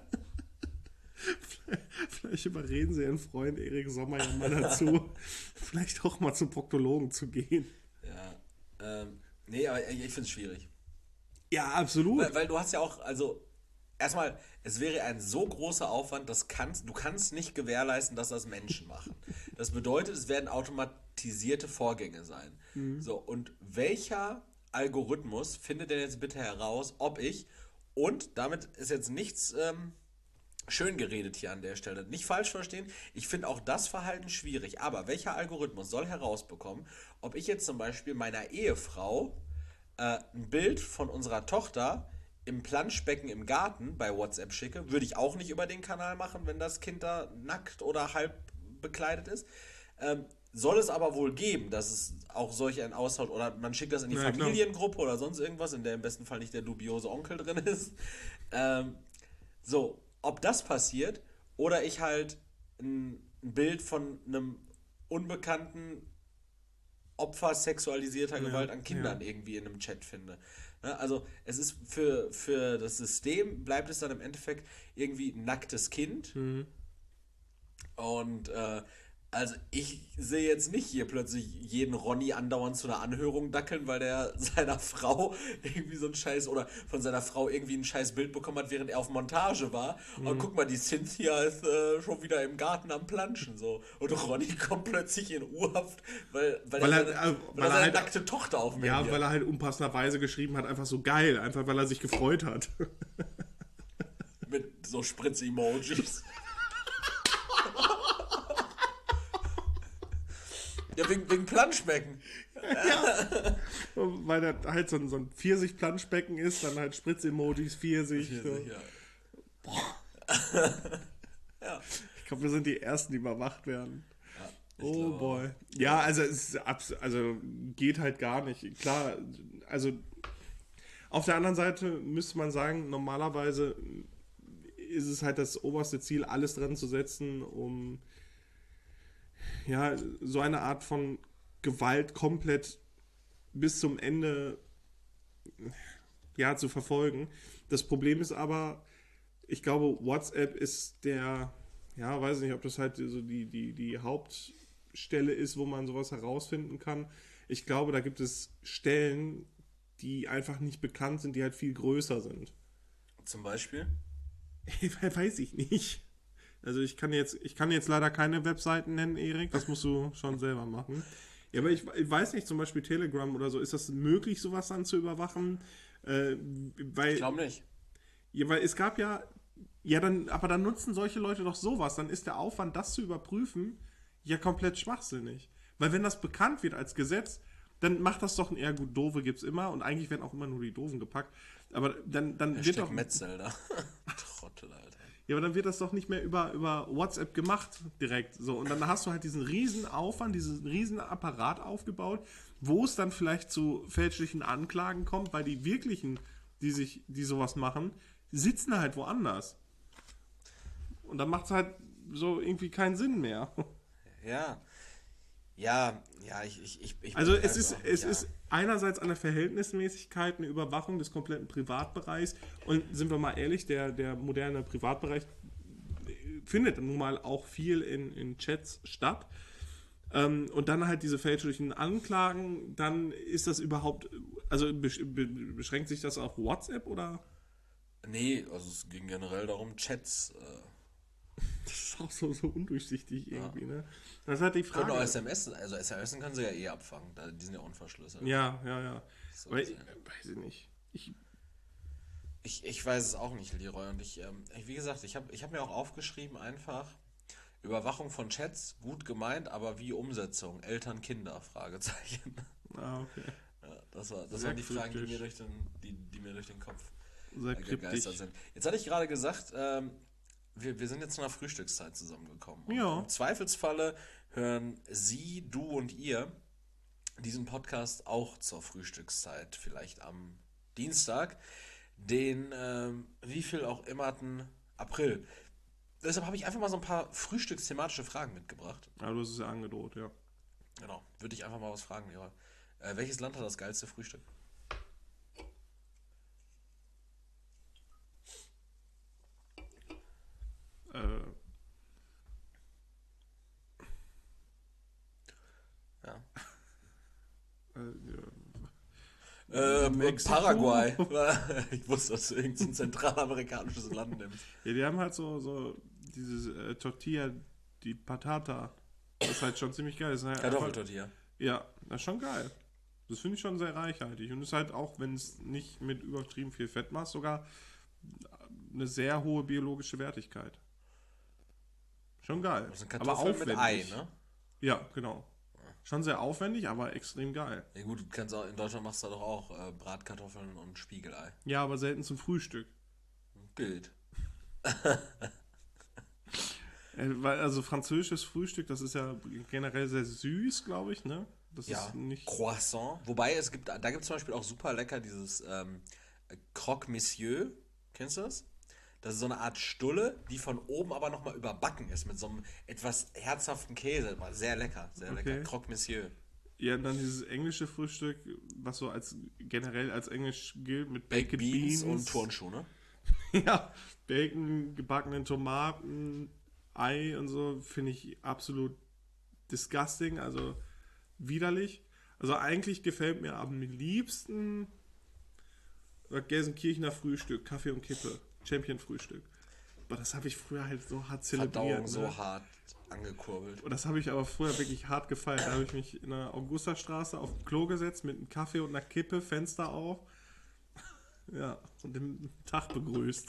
Vielleicht überreden sie ihren Freund Erik Sommer ja mal dazu, vielleicht auch mal zum Proktologen zu gehen. Ja, ähm, nee, aber ich finde es schwierig. Ja, absolut. Weil, weil du hast ja auch, also, erstmal, es wäre ein so großer Aufwand, das kannst, du kannst nicht gewährleisten, dass das Menschen machen. Das bedeutet, es werden automatisierte Vorgänge sein. So, und welcher Algorithmus findet denn jetzt bitte heraus, ob ich, und damit ist jetzt nichts ähm, schön geredet hier an der Stelle, nicht falsch verstehen, ich finde auch das Verhalten schwierig, aber welcher Algorithmus soll herausbekommen, ob ich jetzt zum Beispiel meiner Ehefrau äh, ein Bild von unserer Tochter im Planschbecken im Garten bei WhatsApp schicke, würde ich auch nicht über den Kanal machen, wenn das Kind da nackt oder halb bekleidet ist. Ähm, soll es aber wohl geben, dass es auch solch ein Austausch, oder man schickt das in die Ja, klar. Familiengruppe oder sonst irgendwas, in der im besten Fall nicht der dubiose Onkel drin ist. Ähm, so, ob das passiert oder ich halt ein, ein Bild von einem unbekannten Opfer sexualisierter Ja, Gewalt an Kindern ja. irgendwie in einem Chat finde. Ne, also es ist für, für das System, bleibt es dann im Endeffekt irgendwie ein nacktes Kind. Mhm. Und äh, also ich sehe jetzt nicht hier plötzlich jeden Ronny andauernd zu einer Anhörung dackeln, weil der seiner Frau irgendwie so ein Scheiß, oder von seiner Frau irgendwie ein scheiß Bild bekommen hat, während er auf Montage war. Mhm. Und guck mal, die Cynthia ist äh, schon wieder im Garten am Planschen. So. Und Ronny kommt plötzlich in U-Haft, weil, weil, Weil er er- seine, äh, weil weil er er seine halt- nackte Tochter auf dem Ja, Handy hat. weil er halt unpassenderweise geschrieben hat, einfach so geil, einfach weil er sich gefreut hat. Mit so Spritz-Emojis. Ja, wegen, wegen Planschbecken. Weil da halt so ein, so ein Pfirsich-Planschbecken ist, dann halt Spritz-Emojis, Pfirsich. So. Ja. Ich glaube, wir sind die Ersten, die überwacht werden. Ich Oh glaube boy. Ja, also es ist abs- also geht halt gar nicht. Klar, also auf der anderen Seite müsste man sagen, normalerweise ist es halt das oberste Ziel, alles dran zu setzen, um ja, so eine Art von Gewalt komplett bis zum Ende ja, zu verfolgen. Das Problem ist aber, ich glaube, WhatsApp ist der, ja, weiß nicht, ob das halt so die, die, die Haupt Stelle ist, wo man sowas herausfinden kann. Ich glaube, da gibt es Stellen, die einfach nicht bekannt sind, die halt viel größer sind. Zum Beispiel? Weiß ich nicht. Also ich kann jetzt, ich kann jetzt leider keine Webseiten nennen, Erik. Das musst du schon selber machen. Ja, aber ich, ich weiß nicht, zum Beispiel Telegram oder so, ist das möglich, sowas dann zu überwachen? Äh, weil, ich glaube nicht. Ja, weil es gab ja, ja dann, aber dann nutzen solche Leute doch sowas. Dann ist der Aufwand, das zu überprüfen, ja komplett schwachsinnig. Weil wenn das bekannt wird als Gesetz, dann macht das doch ein eher gut, Doofe gibt's immer und eigentlich werden auch immer nur die Doofen gepackt. Aber dann, dann wird Hashtag doch... Metzelder. Trottel, Alter. Ja, aber dann wird das doch nicht mehr über, über WhatsApp gemacht direkt. So. Und dann hast du halt diesen riesen Aufwand, diesen riesen Apparat aufgebaut, wo es dann vielleicht zu fälschlichen Anklagen kommt, weil die wirklichen, die sich, die sowas machen, sitzen halt woanders. Und dann macht es halt so irgendwie keinen Sinn mehr. Ja. Ja, ja, ich, ich, ich, ich Also es ist, auch, es ja. ist einerseits an der Verhältnismäßigkeit eine Überwachung des kompletten Privatbereichs und sind wir mal ehrlich, der, der moderne Privatbereich findet nun mal auch viel in, in Chats statt. Ähm, und dann halt diese fälschlichen Anklagen, dann ist das überhaupt, also beschränkt sich das auf WhatsApp oder? Nee, also es ging generell darum, Chats. Äh, Das ist auch so, so undurchsichtig irgendwie, ja. Ne? Das ist halt die Frage. Können auch S M S, also S M S können sie ja eh abfangen, die sind ja unverschlüsselt. Ja, ja, ja. So Weil, ich, weiß ich nicht. Ich, ich, ich weiß es auch nicht, Leroy. Und ich, ähm, wie gesagt, ich habe ich hab mir auch aufgeschrieben, einfach Überwachung von Chats, gut gemeint, aber wie Umsetzung? Eltern, Kinder, Fragezeichen. Ah, okay. Ja, das war, das waren die kryptisch. Fragen, die mir durch den, die, die mir durch den Kopf Sehr äh, gegeistert sind. Jetzt hatte ich gerade gesagt, ähm, wir, wir sind jetzt zu einer Frühstückszeit zusammengekommen. Und Ja. im Zweifelsfalle hören Sie, du und ihr diesen Podcast auch zur Frühstückszeit, vielleicht am Dienstag, den, ähm, wie viel auch immer, April. Deshalb habe ich einfach mal so ein paar frühstücksthematische Fragen mitgebracht. Ja, du hast es ja angedroht, ja. Genau, würde ich einfach mal was fragen, Lehrer. Äh, welches Land hat das geilste Frühstück? Äh, Ja. äh, Ähm, in Mexiko? Paraguay. Ich wusste, dass du irgendein zentralamerikanisches Land nimmst. Ja, die haben halt so, so dieses äh, Tortilla, die Patata. Das ist halt schon ziemlich geil. Das ist halt Kartoffeltortilla. einfach- Ja, das ist schon geil. Das finde ich schon sehr reichhaltig. Und ist halt auch, wenn es nicht mit übertrieben viel Fett macht, sogar eine sehr hohe biologische Wertigkeit. Schon geil. Das sind Aber Kartoffeln mit Ei, aufwendig. ne? Ja, genau. Schon sehr aufwendig, aber extrem geil. Ja gut, du kannst auch, in Deutschland machst du doch auch äh, Bratkartoffeln und Spiegelei. Ja, aber selten zum Frühstück. Gilt. Äh, weil, also französisches Frühstück, das ist ja generell sehr süß, glaube ich, ne? Das Ja, ist nicht. Croissant. Wobei es gibt, da gibt es zum Beispiel auch super lecker dieses ähm, Croque Monsieur. Kennst du das? Das ist so eine Art Stulle, die von oben aber nochmal überbacken ist mit so einem etwas herzhaften Käse. War sehr lecker, sehr Okay. lecker. Croque Monsieur. Ja, dann dieses englische Frühstück, was so als generell als englisch gilt, mit Baked Baked Beans, Beans, und Turnschuh, ne? Ja, Bacon, gebackenen Tomaten, Ei und so, finde ich absolut disgusting, also widerlich. Also eigentlich gefällt mir am liebsten das Gelsenkirchener Frühstück, Kaffee und Kippe, Champion-Frühstück. Aber das habe ich früher halt so hart zelebriert. Verdauung Ne? so hart angekurbelt. Und das habe ich aber früher wirklich hart gefeiert. Da habe ich mich in der Augustastraße auf dem Klo gesetzt mit einem Kaffee und einer Kippe, Fenster auf. Ja, und den Tag begrüßt.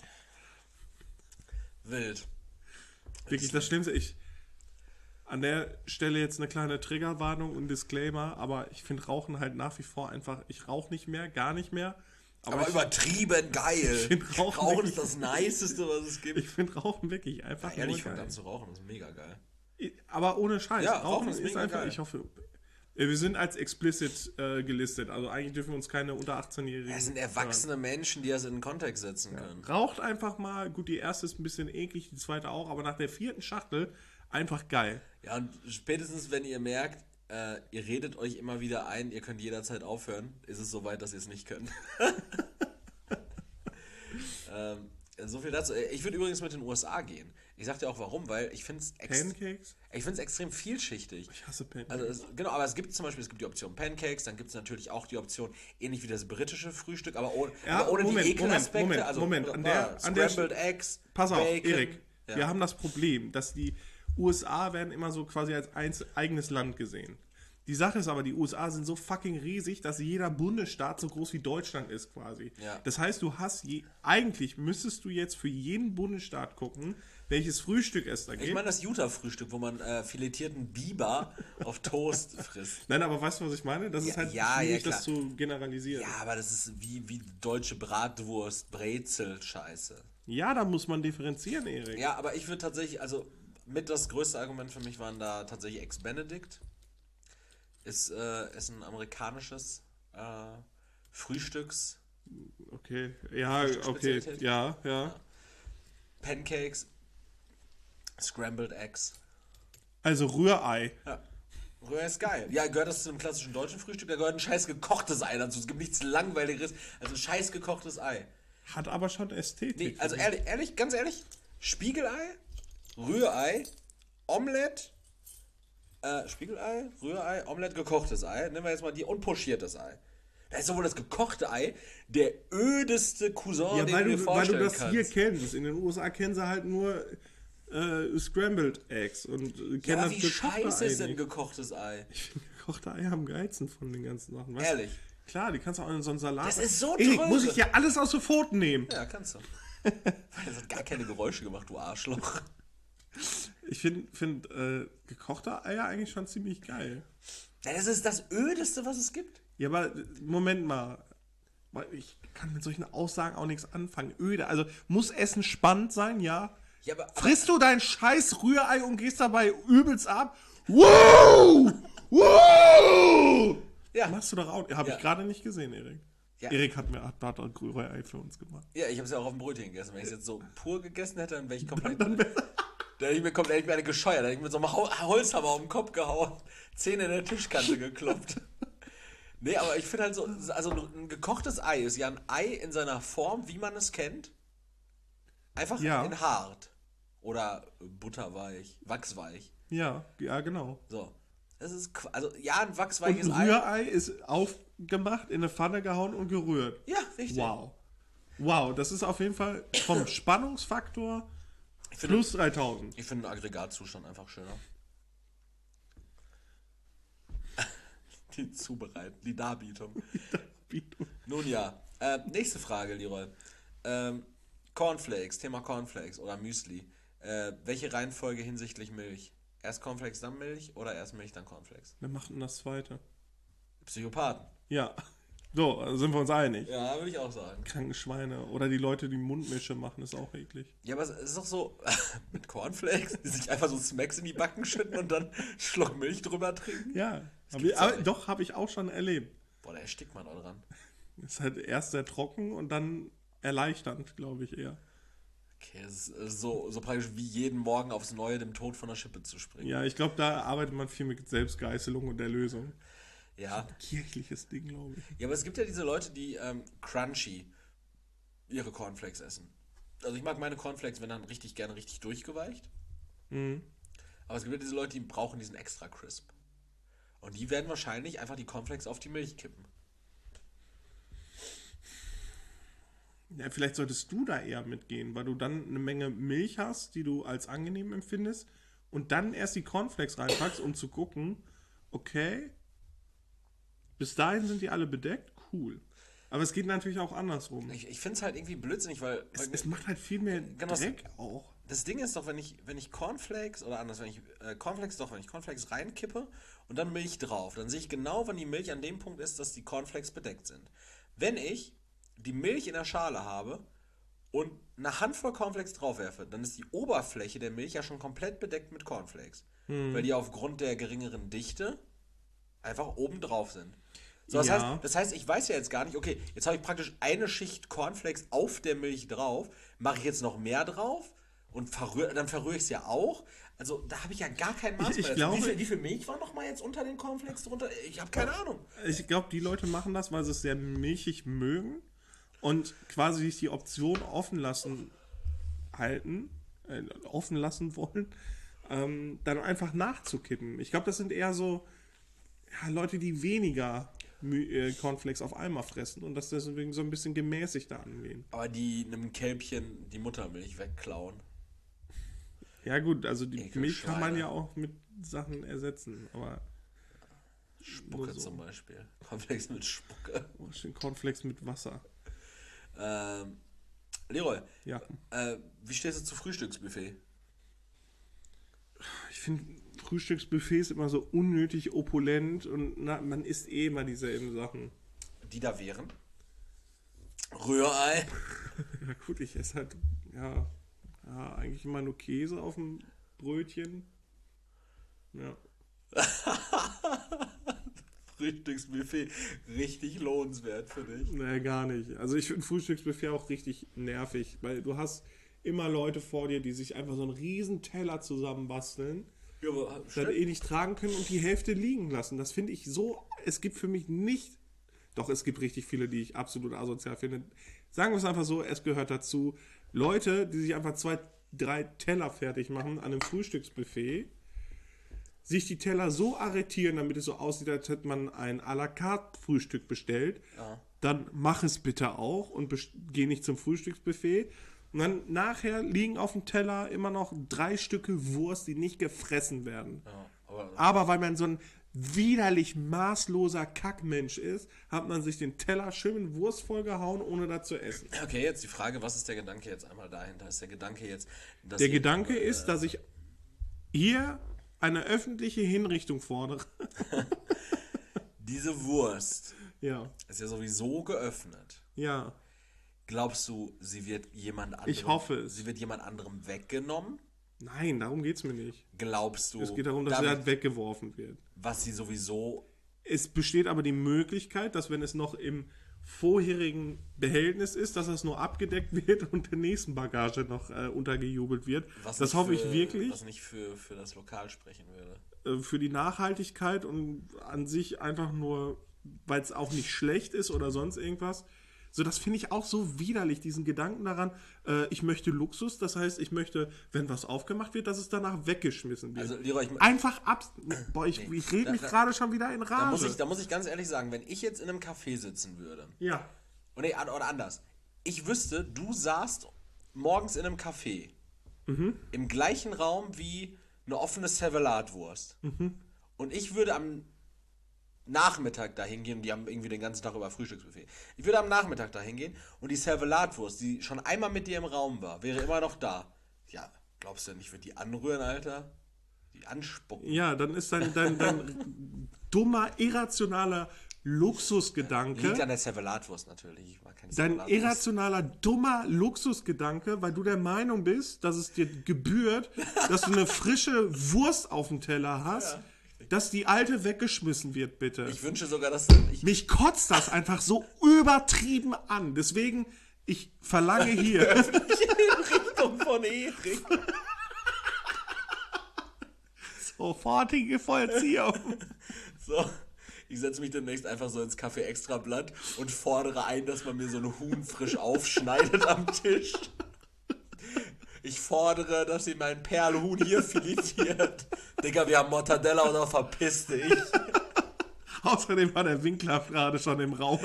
Wild. Wirklich das Schlimmste. Ich an der Stelle jetzt eine kleine Triggerwarnung und Disclaimer, aber ich finde Rauchen halt nach wie vor einfach, ich rauche nicht mehr, gar nicht mehr. Aber, ich, übertrieben geil. Ich find Rauchen Rauchen wirklich- ist das Niceste, was es gibt. ich finde Rauchen wirklich einfach ja, ehrlich, nur von geil. dann zu rauchen ist mega geil. Aber ohne Scheiß. Ja, Rauchen, Rauchen ist, ist mega einfach, geil. ich hoffe, äh, wir sind als explicit äh, gelistet, also eigentlich dürfen uns keine unter achtzehnjährigen. Es sind erwachsene Menschen, die das in den Kontext setzen können. Raucht einfach mal, gut, die erste ist ein bisschen eklig, die zweite auch, aber nach der vierten Schachtel einfach geil. Ja, und spätestens, wenn ihr merkt, äh, ihr redet euch immer wieder ein, ihr könnt jederzeit aufhören, ist es soweit, dass ihr es nicht könnt. ähm, So viel dazu. Ich würde übrigens mit den U S A gehen. Ich sag dir auch warum, weil ich finde es ex- Pancakes? ich find's extrem vielschichtig. Ich hasse Pancakes. Also es, genau, aber es gibt zum Beispiel, es gibt die Option Pancakes, dann gibt es natürlich auch die Option, ähnlich wie das britische Frühstück, aber ohne, Ja, aber ohne Moment, die Ekelaspekte. Moment, also Moment, an der- an der- Scrambled Eggs, Pass auf, Bacon. Erik, Ja. wir haben das Problem, dass die U S A werden immer so quasi als ein eigenes Land gesehen. Die Sache ist aber, die U S A sind so fucking riesig, dass jeder Bundesstaat so groß wie Deutschland ist quasi. Ja. Das heißt, du hast je, eigentlich müsstest du jetzt für jeden Bundesstaat gucken, welches Frühstück es da gibt. Ich meine das Utah-Frühstück, wo man äh, filetierten Biber auf Toast frisst. Nein, aber weißt du, was ich meine? Das ist Ja, halt ja, schwierig, ja, das zu generalisieren. Ja, aber das ist wie, wie deutsche Bratwurst, Brezel, Scheiße. Ja, da muss man differenzieren, Erik. Ja, aber ich würde tatsächlich, also mit das größte Argument für mich waren da tatsächlich Eggs Benedict. Ist, äh, ist ein amerikanisches äh, Frühstücks. Okay, ja, okay, Frühstücksspezialität? ja, ja. Pancakes, Scrambled Eggs. Also Rührei. Ja. Rührei ist geil. Ja, gehört das zu einem klassischen deutschen Frühstück? Da gehört ein scheiß gekochtes Ei dazu. Es gibt nichts Langweiligeres als ein scheiß gekochtes Ei. Hat aber schon Ästhetik. Nee, also ehrlich, ehrlich, ganz ehrlich, Spiegelei, Rührei, Omelette, äh, Spiegelei, Rührei, Omelette, gekochtes Ei. Nehmen wir jetzt mal die und pochiertes Ei. Da ist sowohl das gekochte Ei der ödeste Cousin, Ja, den weil du dir du, weil vorstellen du das kannst. hier kennst. In den U S A kennen sie halt nur äh, Scrambled Eggs und äh, kennen Ja, aber das wie gekochte scheiße Ei ist denn nicht. gekochtes Ei? Ich finde gekochte Eier am geilsten von den ganzen Sachen. Weißt? Ehrlich? Klar, die kannst du auch in so einen Salat. Das ist so Erik, dröge. muss ich ja alles aus den Pfoten nehmen? Ja, kannst du. Das hat gar keine Geräusche gemacht, du Arschloch. Ich finde find, äh, gekochte Eier eigentlich schon ziemlich geil. Ja, das ist das ödeste, was es gibt. Ja, aber äh, Moment mal. Weil Ich kann mit solchen Aussagen auch nichts anfangen. Öde. Also muss Essen spannend sein, ja. Ja, aber, aber Frisst du dein scheiß Rührei und gehst dabei übelst ab? Wow! Wow! Ja. Machst du doch auch. Habe Ja. ich gerade nicht gesehen, Erik. Ja. Erik hat mir hat, hat ein Rührei für uns gemacht. Ja, ich habe es ja auch auf dem Brötchen gegessen. Wenn ich es jetzt so pur gegessen hätte, dann wäre ich komplett. Dann, dann hätte ich mir komplett hätte ich mir eine gescheuert. Dann hätte ich mit so einem Hau- Holzhammer auf den Kopf gehauen, Zähne in der Tischkante geklopft. Nee, aber ich finde halt so, also ein gekochtes Ei ist ja ein Ei in seiner Form, wie man es kennt. Einfach Ja. in hart. Oder butterweich, wachsweich. Ja, ja, genau. So. Das ist, qu- also ja, ein Und wachsweiches ein Ei. Rührei ist aufgemacht, in eine Pfanne gehauen und gerührt. Ja, richtig. Wow. Wow, das ist auf jeden Fall vom Spannungsfaktor Ich finde, plus dreitausend. ich finde einen Aggregatzustand einfach schöner. Die Zubereitung, die Darbietung. Nun ja, äh, nächste Frage, Leroy. Ähm, Cornflakes, Thema Cornflakes oder Müsli. Äh, welche Reihenfolge hinsichtlich Milch? Erst Cornflakes, dann Milch oder erst Milch, dann Cornflakes? Wer macht denn das zweite? Psychopathen. Ja. So, also sind wir uns einig. Ja, würde ich auch sagen. Kranke Schweine. Oder die Leute, die Mundmische machen, ist auch eklig. Ja, aber es ist doch so, mit Cornflakes, die sich einfach so Smacks in die Backen schütten und dann einen Schluck Milch drüber trinken. Ja. Aber, gibt's doch aber nicht. doch, habe ich auch schon erlebt. Boah, da erstickt man auch dran. Ist halt erst sehr trocken und dann erleichternd, glaube ich eher. Okay, es ist so, so praktisch wie jeden Morgen aufs Neue dem Tod von der Schippe zu springen. Ja, ich glaube, da arbeitet man viel mit Selbstgeißelung und Erlösung. Ja. Kirchliches Ding, glaube ich. Ja, aber es gibt ja diese Leute, die ähm, crunchy ihre Cornflakes essen. Also ich mag meine Cornflakes, wenn dann richtig gerne richtig durchgeweicht. Mhm. Aber es gibt ja diese Leute, die brauchen diesen extra crisp. Und die werden wahrscheinlich einfach die Cornflakes auf die Milch kippen. Ja, vielleicht solltest du da eher mitgehen, weil du dann eine Menge Milch hast, die du als angenehm empfindest und dann erst die Cornflakes reinpackst, um zu gucken, okay, bis dahin sind die alle bedeckt, cool. Aber es geht natürlich auch andersrum. Ich, ich finde es halt irgendwie blödsinnig, weil... Es, weil es macht halt viel mehr Genau, Dreck auch. Das Ding ist doch, wenn ich, wenn ich Cornflakes, oder anders, wenn ich äh, Cornflakes doch, wenn ich Cornflakes reinkippe und dann Milch drauf, dann sehe ich genau, wann die Milch an dem Punkt ist, dass die Cornflakes bedeckt sind. Wenn ich die Milch in der Schale habe und eine Handvoll Cornflakes draufwerfe, dann ist die Oberfläche der Milch ja schon komplett bedeckt mit Cornflakes. Weil die aufgrund der geringeren Dichte einfach oben drauf sind. So, das, Ja. heißt, das heißt, ich weiß ja jetzt gar nicht, okay, jetzt habe ich praktisch eine Schicht Cornflakes auf der Milch drauf, mache ich jetzt noch mehr drauf und verrühr, dann verrühre ich es ja auch. Also da habe ich ja gar kein Maß Ich- ich mehr. glaube- wie, viel, wie viel Milch war noch mal jetzt unter den Cornflakes drunter? Ich habe keine Ahnung. Ich glaube, die Leute machen das, weil sie es sehr milchig mögen und quasi sich die Option offen lassen, halten, äh, offen lassen wollen, ähm, dann einfach nachzukippen. Ich glaube, das sind eher so ja, Leute, die weniger Mü- äh, Cornflakes auf einmal fressen und das deswegen so ein bisschen gemäßigter angehen. Aber die einem Kälbchen die Muttermilch wegklauen. Ja gut, also die Ekelschweine. Milch kann man ja auch mit Sachen ersetzen, aber Spucke so. zum Beispiel. Cornflakes mit Spucke. oh, schön Cornflakes mit Wasser. Ähm, Leroy, Ja, äh, wie stehst du zu Frühstücksbuffet? ich finde Frühstücksbuffets immer so unnötig opulent und na, man isst eh immer dieselben Sachen. Die da wären? Rührei. Ja gut, ich esse halt ja, ja eigentlich immer nur Käse auf dem Brötchen. Ja. Frühstücksbuffet, richtig lohnenswert für dich. Nee, gar nicht. Also ich finde Frühstücksbuffet auch richtig nervig, weil du hast immer Leute vor dir, die sich einfach so einen riesen Teller zusammenbasteln, Ja, aber dann eh nicht tragen können und die Hälfte liegen lassen. Das finde ich so, es gibt für mich nicht, doch es gibt richtig viele, die ich absolut asozial finde. Sagen wir es einfach so, es gehört dazu, Leute, die sich einfach zwei, drei Teller fertig machen an einem Frühstücksbuffet, sich die Teller so arretieren, damit es so aussieht, als hätte man ein à la carte Frühstück bestellt, Ja. dann mach es bitte auch und best- geh nicht zum Frühstücksbuffet. Und dann nachher liegen auf dem Teller immer noch drei Stücke Wurst, die nicht gefressen werden. Ja, aber Aber weil man so ein widerlich maßloser Kackmensch ist, hat man sich den Teller schön mit Wurst vollgehauen, ohne das zu essen. okay, jetzt die Frage, was ist der Gedanke jetzt einmal dahinter? Ist der Gedanke jetzt, dass Der ihr- Gedanke äh, ist, dass ich hier eine öffentliche Hinrichtung fordere. diese Wurst Ja, ist ja sowieso geöffnet. ja. Glaubst du, sie wird jemand anderem, Ich hoffe es. sie wird jemand anderem weggenommen? Nein, darum geht es mir nicht. Glaubst du, Es geht darum, dass damit, er halt weggeworfen wird. was sie sowieso Es besteht aber die Möglichkeit, dass wenn es noch im vorherigen Behältnis ist, dass es nur abgedeckt wird und der nächsten Bagage noch äh, untergejubelt wird. was Das nicht hoffe für, ich wirklich was nicht für, für das Lokal sprechen würde. äh, für die Nachhaltigkeit und an sich einfach nur, weil es auch nicht schlecht ist oder sonst irgendwas. So, das finde ich auch so widerlich, diesen Gedanken daran, äh, ich möchte Luxus, das heißt, ich möchte, wenn was aufgemacht wird, dass es danach weggeschmissen wird. Also, Leroy, ich, Einfach ab... Boah, ich, Nee. ich rede Da- mich da- gerade schon wieder in Rage. da, muss ich, da muss ich ganz ehrlich sagen, wenn ich jetzt in einem Café sitzen würde, ja. und nee, an- oder anders, ich wüsste, du saßt morgens in einem Café, Mhm. im gleichen Raum wie eine offene Servelatwurst. Mhm. Und ich würde am Nachmittag dahin gehen, die haben irgendwie den ganzen Tag über Frühstücksbuffet. Ich würde am Nachmittag dahin gehen und die Servelatwurst, die schon einmal mit dir im Raum war, wäre immer noch da. Ja, glaubst du denn, ich würde die anrühren, Alter? Die anspucken. Ja, dann ist dein, dein, dein dummer, irrationaler Luxusgedanke, Liegt an der Servelatwurst natürlich. Ich mag keine dein Servelatwurst. irrationaler, dummer Luxusgedanke, weil du der Meinung bist, dass es dir gebührt, dass du eine frische Wurst auf dem Teller hast, dass die alte weggeschmissen wird, bitte. Ich wünsche sogar, dass ich, Mich kotzt das einfach so übertrieben an. Deswegen, ich verlange hier Richtung von Erich. sofortige Vollziehung. So, ich setze mich demnächst einfach so ins Café Extrablatt und fordere ein, dass man mir so ein Huhn frisch aufschneidet am Tisch. Ich fordere, dass sie mein Perlhuhn hier filetiert. Digga, wir haben Mortadella oder verpiss dich. Außerdem war der Winkler gerade schon im Raum.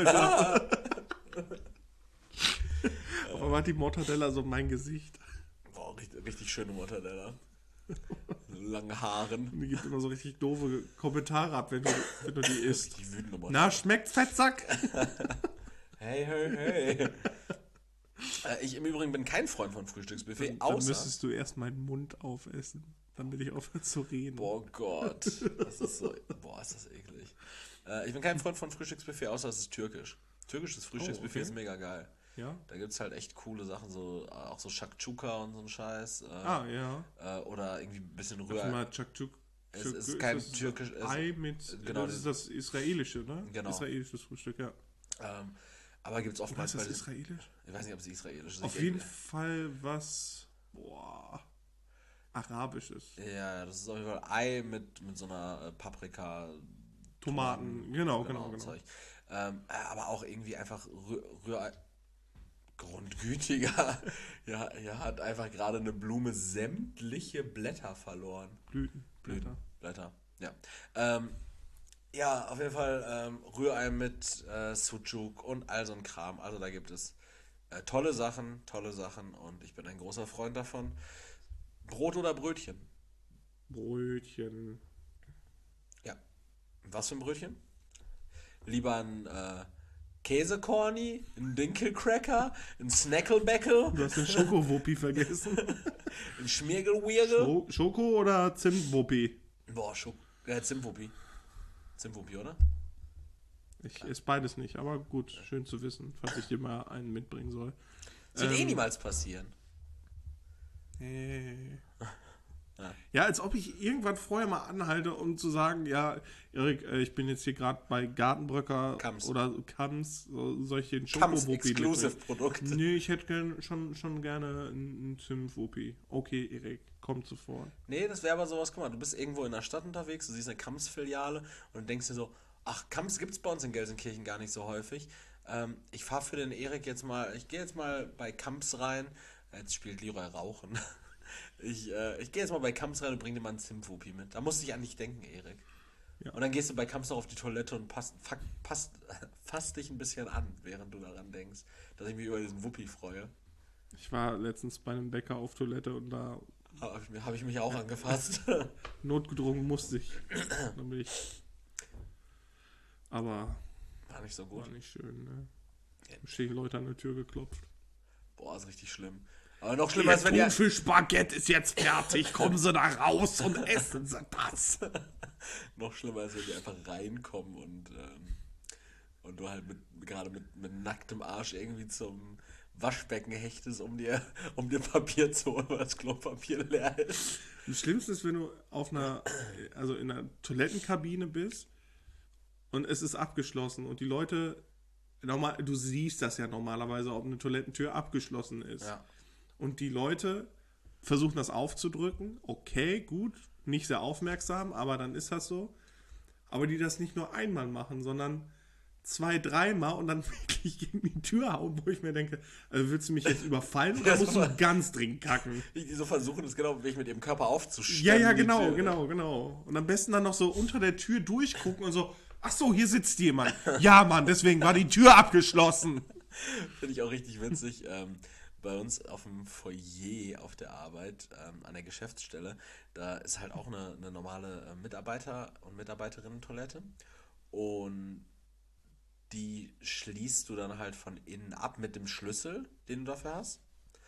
Aber war die Mortadella so mein Gesicht? Boah, richtig, richtig schöne Mortadella. Lange Haaren. Die gibt immer so richtig doofe Kommentare ab, wenn du, wenn du die isst. Richtig wütende Mortadella. Na, schmeckt Fettsack? Hey, hey, hey. Äh, ich im Übrigen bin kein Freund von Frühstücksbuffet, Dann außer... müsstest du erst meinen Mund aufessen, damit ich aufhöre zu reden. Boah Gott, das ist so... Boah, ist das eklig. Äh, ich bin kein Freund von Frühstücksbuffet, außer es ist türkisch. Türkisches Frühstücksbuffet Oh, okay. ist mega geil. Ja? Da gibt es halt echt coole Sachen, so äh, auch so Shakshuka und so ein Scheiß. Äh, Ah, ja. äh, oder irgendwie ein bisschen Sag Rührei. mal, Chakchuk. Es ist kein das türkisch- es- Ei mit. genau, das ist das israelische, ne? Genau. Israelisches Frühstück, ja. Ähm, aber gibt es Oder oftmals ist das bei- israelisch? Ich weiß nicht, ob es israelisch ist. Auf Ich- jeden Fall was. Boah. Arabisches. Ja, das ist auf jeden Fall Ei mit, mit so einer äh, Paprika. Tomaten. Genau, genau, genau. Zeug. Ähm, äh, aber auch irgendwie einfach Rühr Rührei. Grundgütiger. Ja, er hat einfach gerade eine Blume sämtliche Blätter verloren. Blüten, Blätter. Blätter, ja. Ähm, ja, auf jeden Fall ähm, Rührei mit äh, Sucuk und all so ein Kram. Also da gibt es äh, tolle Sachen, tolle Sachen und ich bin ein großer Freund davon. Brot oder Brötchen? Brötchen. Ja. Was für ein Brötchen? Lieber ein äh, Käsekorni, ein Dinkelcracker, ein Snacklebackle, Du hast den Schokowuppi vergessen. ein Schmiergelwirgel. Scho Schoko oder Zimtwuppi? Boah, Schok äh, Zimtwuppi. Zimtwuppi, oder? Ich esse beides nicht, aber gut, schön zu wissen, falls ich dir mal einen mitbringen soll. Das wird Ähm, eh niemals passieren. Äh. Ja. Ja, als ob ich irgendwann vorher mal anhalte, um zu sagen, ja, Erik, äh, ich bin jetzt hier gerade bei Gartenbröcker Kams. oder Kams, so, soll ich den Kams Schokowuppi Exclusive mitbringen? Produkt. Nee, ich hätte gern, schon, schon gerne einen Zimtwuppi. Okay, Erik, kommt sofort. Nee, das wäre aber sowas, guck mal, du bist irgendwo in der Stadt unterwegs, du siehst eine Kams-Filiale und denkst dir so, ach, Kams gibt's bei uns in Gelsenkirchen gar nicht so häufig. Ähm, ich fahre für den Erik jetzt mal, ich gehe jetzt mal bei Kams rein, jetzt spielt Leroy Rauchen. Ich, äh, ich gehe jetzt mal bei Kams rein und bring dir mal einen Zimtwuppi mit. Da musst du dich an dich denken, Erik. Ja. Und dann gehst du bei Kams noch auf die Toilette und passt, fuck, passt, fasst dich ein bisschen an, während du daran denkst, dass ich mich über diesen Wuppi freue. Ich war letztens bei einem Bäcker auf Toilette und da Habe ich, hab ich mich auch angefasst. notgedrungen musste ich. Dann bin ich. Aber War nicht so gut. war nicht schön, ne? Da stehen Leute an der Tür geklopft. Boah, ist richtig schlimm. Aber noch schlimmer ist, wenn ihr... Thunfischbaguette ist jetzt fertig, kommen Sie da raus und essen Sie das. noch schlimmer ist, wenn die einfach reinkommen und, ähm, und du halt mit, gerade mit, mit nacktem Arsch irgendwie zum Waschbecken hechtest, um dir, um dir Papier zu holen, weil das Klopapier leer ist. Das Schlimmste ist, wenn du auf einer, also in einer Toilettenkabine bist und es ist abgeschlossen und die Leute, normal, du siehst das ja normalerweise, ob eine Toilettentür abgeschlossen ist. Ja. Und die Leute versuchen das aufzudrücken. Okay, gut, nicht sehr aufmerksam, aber dann ist das so. Aber die das nicht nur einmal machen, sondern zwei, dreimal und dann wirklich gegen die Tür hauen, wo ich mir denke, also willst du mich jetzt überfallen oder musst du ganz dringend kacken? Die so versuchen, das genau wirklich mit ihrem Körper aufzustemmen. Ja, ja, die genau, Tür. genau, genau. Und am besten dann noch so unter der Tür durchgucken und so, ach so, hier sitzt jemand. Ja, Mann, deswegen war die Tür abgeschlossen. Finde ich auch richtig witzig. ähm, bei uns auf dem Foyer auf der Arbeit, ähm, an der Geschäftsstelle, da ist halt auch eine, eine normale äh, Mitarbeiter- und Mitarbeiterinnen-Toilette. Und die schließt du dann halt von innen ab mit dem Schlüssel, den du dafür hast.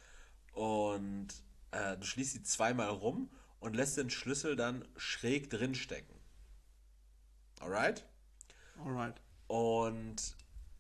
Und äh, du schließt die zweimal rum und lässt den Schlüssel dann schräg drin stecken. Alright? Alright. Und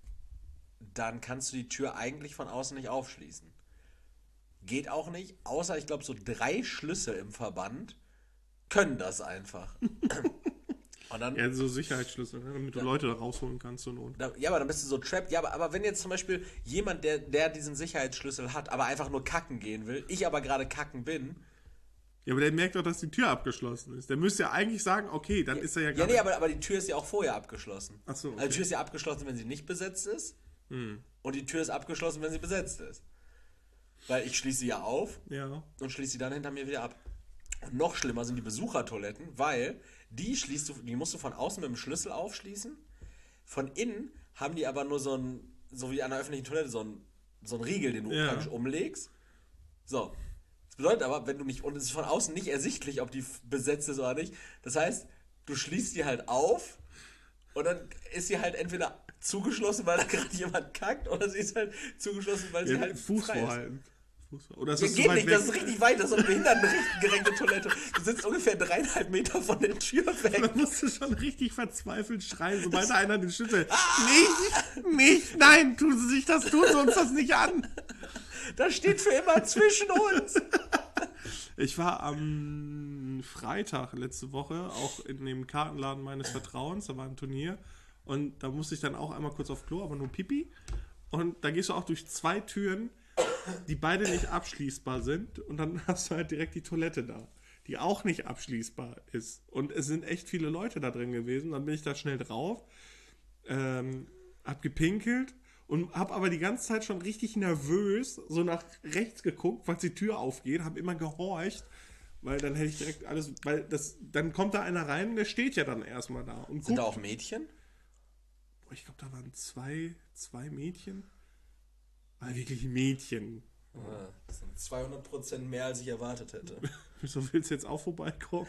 dann kannst du die Tür eigentlich von außen nicht aufschließen. Geht auch nicht, außer ich glaube so drei Schlüssel im Verband können das einfach. Und dann, Ja, so Sicherheitsschlüssel, ne, damit du Ja. Leute da rausholen kannst zur Not. da, ja, aber dann bist du so trapped. Ja, aber, aber wenn jetzt zum Beispiel jemand, der, der diesen Sicherheitsschlüssel hat, aber einfach nur kacken gehen will, ich aber gerade kacken bin. Ja, aber der merkt doch, dass die Tür abgeschlossen ist. Der müsste ja eigentlich sagen, okay, dann ist er ja Ja, gerade... nee, aber, aber die Tür ist ja auch vorher abgeschlossen. Ach so, okay. Also die Tür ist ja abgeschlossen, wenn sie nicht besetzt ist. Hm. Und die Tür ist abgeschlossen, wenn sie besetzt ist. Weil ich schließe sie ja auf Ja. und schließe sie dann hinter mir wieder ab. Und noch schlimmer sind die Besuchertoiletten, weil die schließt du, die musst du von außen mit dem Schlüssel aufschließen. Von innen haben die aber nur so ein, so wie an einer öffentlichen Toilette, so ein, so ein Riegel, den du Ja. praktisch umlegst. So. Das bedeutet aber, wenn du nicht, und es ist von außen nicht ersichtlich, ob die besetzt ist oder nicht. Das heißt, du schließt die halt auf und dann ist sie halt entweder zugeschlossen, weil da gerade jemand kackt, oder sie ist halt zugeschlossen, weil sie Ja, halt Fuß frei ist. vorhalten. Fuß vor- Oder ist Ja, das zu geht weit nicht, weg? das ist richtig weit, das ist so eine behindertengerechte Toilette. Du sitzt ungefähr dreieinhalb Meter von der Tür weg. Da musst du schon richtig verzweifelt schreien, sobald da einer den Schlüssel... Nicht, nicht, nein, tun Sie sich das, tun Sie uns das nicht an. Das steht für immer zwischen uns. Ich war am Freitag letzte Woche auch in dem Kartenladen meines Vertrauens, da war ein Turnier und da musste ich dann auch einmal kurz auf Klo, aber nur Pipi. Und da gehst du auch durch zwei Türen, die beide nicht abschließbar sind und dann hast du halt direkt die Toilette da, die auch nicht abschließbar ist. Und es sind echt viele Leute da drin gewesen. Dann bin ich da schnell drauf, ähm, hab gepinkelt und habe aber die ganze Zeit schon richtig nervös so nach rechts geguckt, falls die Tür aufgeht, habe immer gehorcht, weil dann hätte ich direkt alles, weil das, dann kommt da einer rein und der steht ja dann erstmal da. Und Sind da guckt. auch Mädchen? Boah, ich glaube, da waren zwei, zwei Mädchen. War wirklich Mädchen. Ah, das sind zweihundert Prozent mehr, als ich erwartet hätte. Wieso willst du jetzt auch vorbeikommen?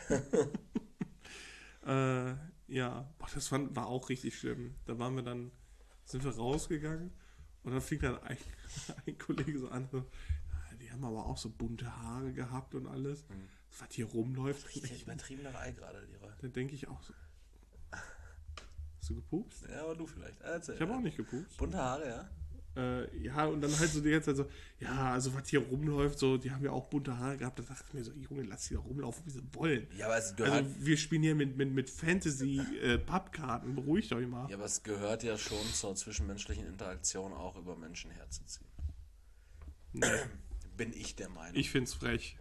äh, ja, boah, das fand, war auch richtig schlimm. Da waren wir dann, sind wir rausgegangen und dann fing dann ein, ein Kollege so an, so, ja, die haben aber auch so bunte Haare gehabt und alles. Mhm. Was hier rumläuft. Richtig übertriebener Ei gerade, Leroy. Da denke ich auch so. Hast du gepupst? Ja, aber du vielleicht. Erzähl, ich habe ja. auch nicht gepupst. Bunte Haare, ja? Äh, ja, und dann halt so die ganze Zeit so, ja, also was hier rumläuft, so, die haben ja auch bunte Haare gehabt. Da dachte ich mir so, Junge, lass die doch rumlaufen, wie sie wollen. Ja, aber es gehört. Also wir spielen hier mit, mit, mit Fantasy-Pappkarten, äh, beruhigt euch mal. Ja, aber es gehört ja schon zur zwischenmenschlichen Interaktion auch über Menschen herzuziehen. Nee. Bin ich der Meinung. Ich find's frech.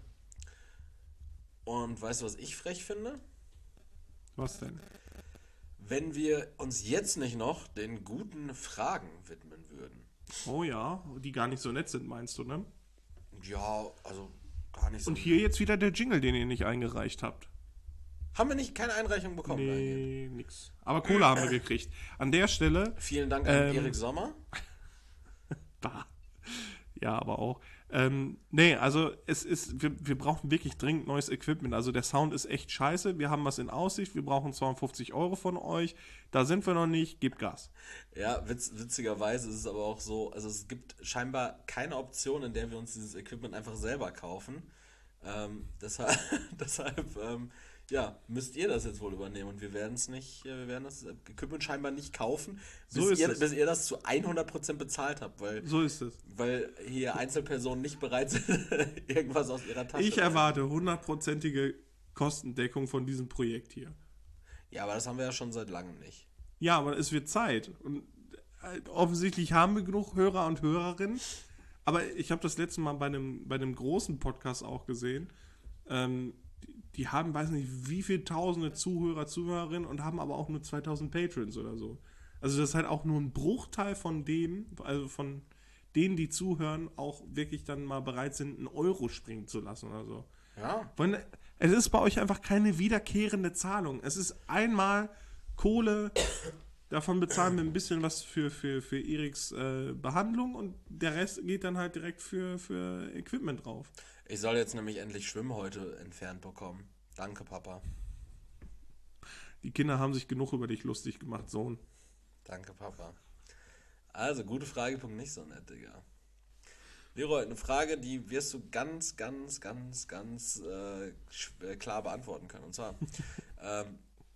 Und weißt du, was ich frech finde? Was denn? Wenn wir uns jetzt nicht noch den guten Fragen widmen würden. Oh ja, die gar nicht so nett sind, meinst du, ne? Ja, also gar nicht so. Und hier jetzt wieder der Jingle, den ihr nicht eingereicht habt. Haben wir nicht keine Einreichung bekommen? Nee, nix. Aber Cola haben wir gekriegt. An der Stelle... Vielen Dank an ähm, Erik Sommer. Bah. Ja, aber auch. Ähm, nee, also es ist, wir, wir brauchen wirklich dringend neues Equipment. Also der Sound ist echt scheiße. Wir haben was in Aussicht. Wir brauchen zweiundfünfzig Euro von euch. Da sind wir noch nicht. Gebt Gas. Ja, witz, witzigerweise ist es aber auch so, also es gibt scheinbar keine Option, in der wir uns dieses Equipment einfach selber kaufen. Ähm, deshalb, deshalb ähm, ja, müsst ihr das jetzt wohl übernehmen und wir werden es nicht, wir werden das Equipment scheinbar nicht kaufen, bis, So ist ihr, es. bis ihr das zu hundert Prozent bezahlt habt, weil, So ist es. weil hier Einzelpersonen nicht bereit sind, irgendwas aus ihrer Tasche Ich erwarte hundertprozentige Kostendeckung von diesem Projekt hier. Ja, aber das haben wir ja schon seit langem nicht. Ja, aber es wird Zeit. Und äh, offensichtlich haben wir genug Hörer und Hörerinnen. Aber ich habe das letzte Mal bei einem, bei einem großen Podcast auch gesehen. Ähm, die, die haben, weiß nicht, wie viele tausende Zuhörer, Zuhörerinnen und haben aber auch nur zweitausend Patrons oder so. Also das ist halt auch nur ein Bruchteil von dem, also von denen, die zuhören, auch wirklich dann mal bereit sind, einen Euro springen zu lassen oder so. Ja. Weil es ist bei euch einfach keine wiederkehrende Zahlung. Es ist einmal Kohle, davon bezahlen wir ein bisschen was für, für, für Eriks äh, Behandlung und der Rest geht dann halt direkt für, für Equipment drauf. Ich soll jetzt nämlich endlich Schwimmhäute entfernt bekommen. Danke, Papa. Die Kinder haben sich genug über dich lustig gemacht, Sohn. Danke, Papa. Also, gute Frage, Punkt nicht so nett, Digga. Leroy, eine Frage, die wirst du ganz, ganz, ganz, ganz äh, sch- klar beantworten können. Und zwar, ähm,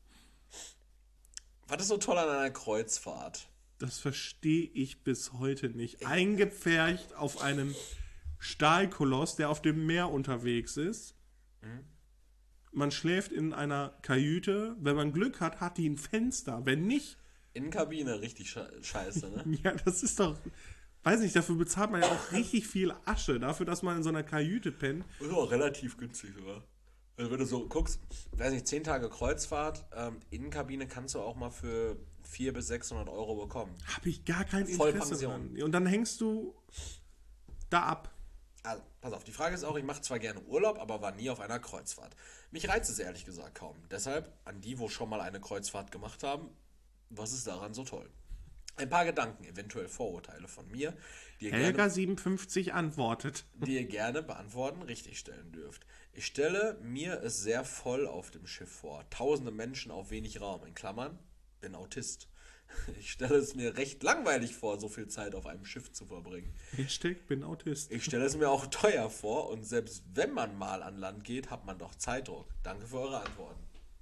was ist so toll an einer Kreuzfahrt? Das verstehe ich bis heute nicht. Eingepfercht auf einem Stahlkoloss, der auf dem Meer unterwegs ist. Mhm. Man schläft in einer Kajüte. Wenn man Glück hat, hat die ein Fenster. Wenn nicht... Innenkabine, richtig sche- scheiße, ne? Ja, das ist doch... Weiß nicht, dafür bezahlt man ja auch richtig viel Asche. Dafür, dass man in so einer Kajüte pennt. Ist auch relativ günstig sogar. Also wenn du so guckst, weiß nicht, zehn Tage Kreuzfahrt, ähm, Innenkabine kannst du auch mal für vierhundert bis sechshundert Euro bekommen. Habe ich gar kein Interesse Vollpension. dran. Und dann hängst du da ab. Also, pass auf, die Frage ist auch, ich mache zwar gerne Urlaub, aber war nie auf einer Kreuzfahrt. Mich reizt es ehrlich gesagt kaum. Deshalb, an die, wo schon mal eine Kreuzfahrt gemacht haben, was ist daran so toll? Ein paar Gedanken, eventuell Vorurteile von mir, die ihr, Helga gerne, siebenundfünfzig antwortet. die ihr gerne beantworten, richtig stellen dürft. Ich stelle mir es sehr voll auf dem Schiff vor. Tausende Menschen auf wenig Raum. In Klammern, bin Autist. Ich stelle es mir recht langweilig vor, so viel Zeit auf einem Schiff zu verbringen. Hashtag bin Autist. Ich stelle es mir auch teuer vor und selbst wenn man mal an Land geht, hat man doch Zeitdruck. Danke für eure Antworten.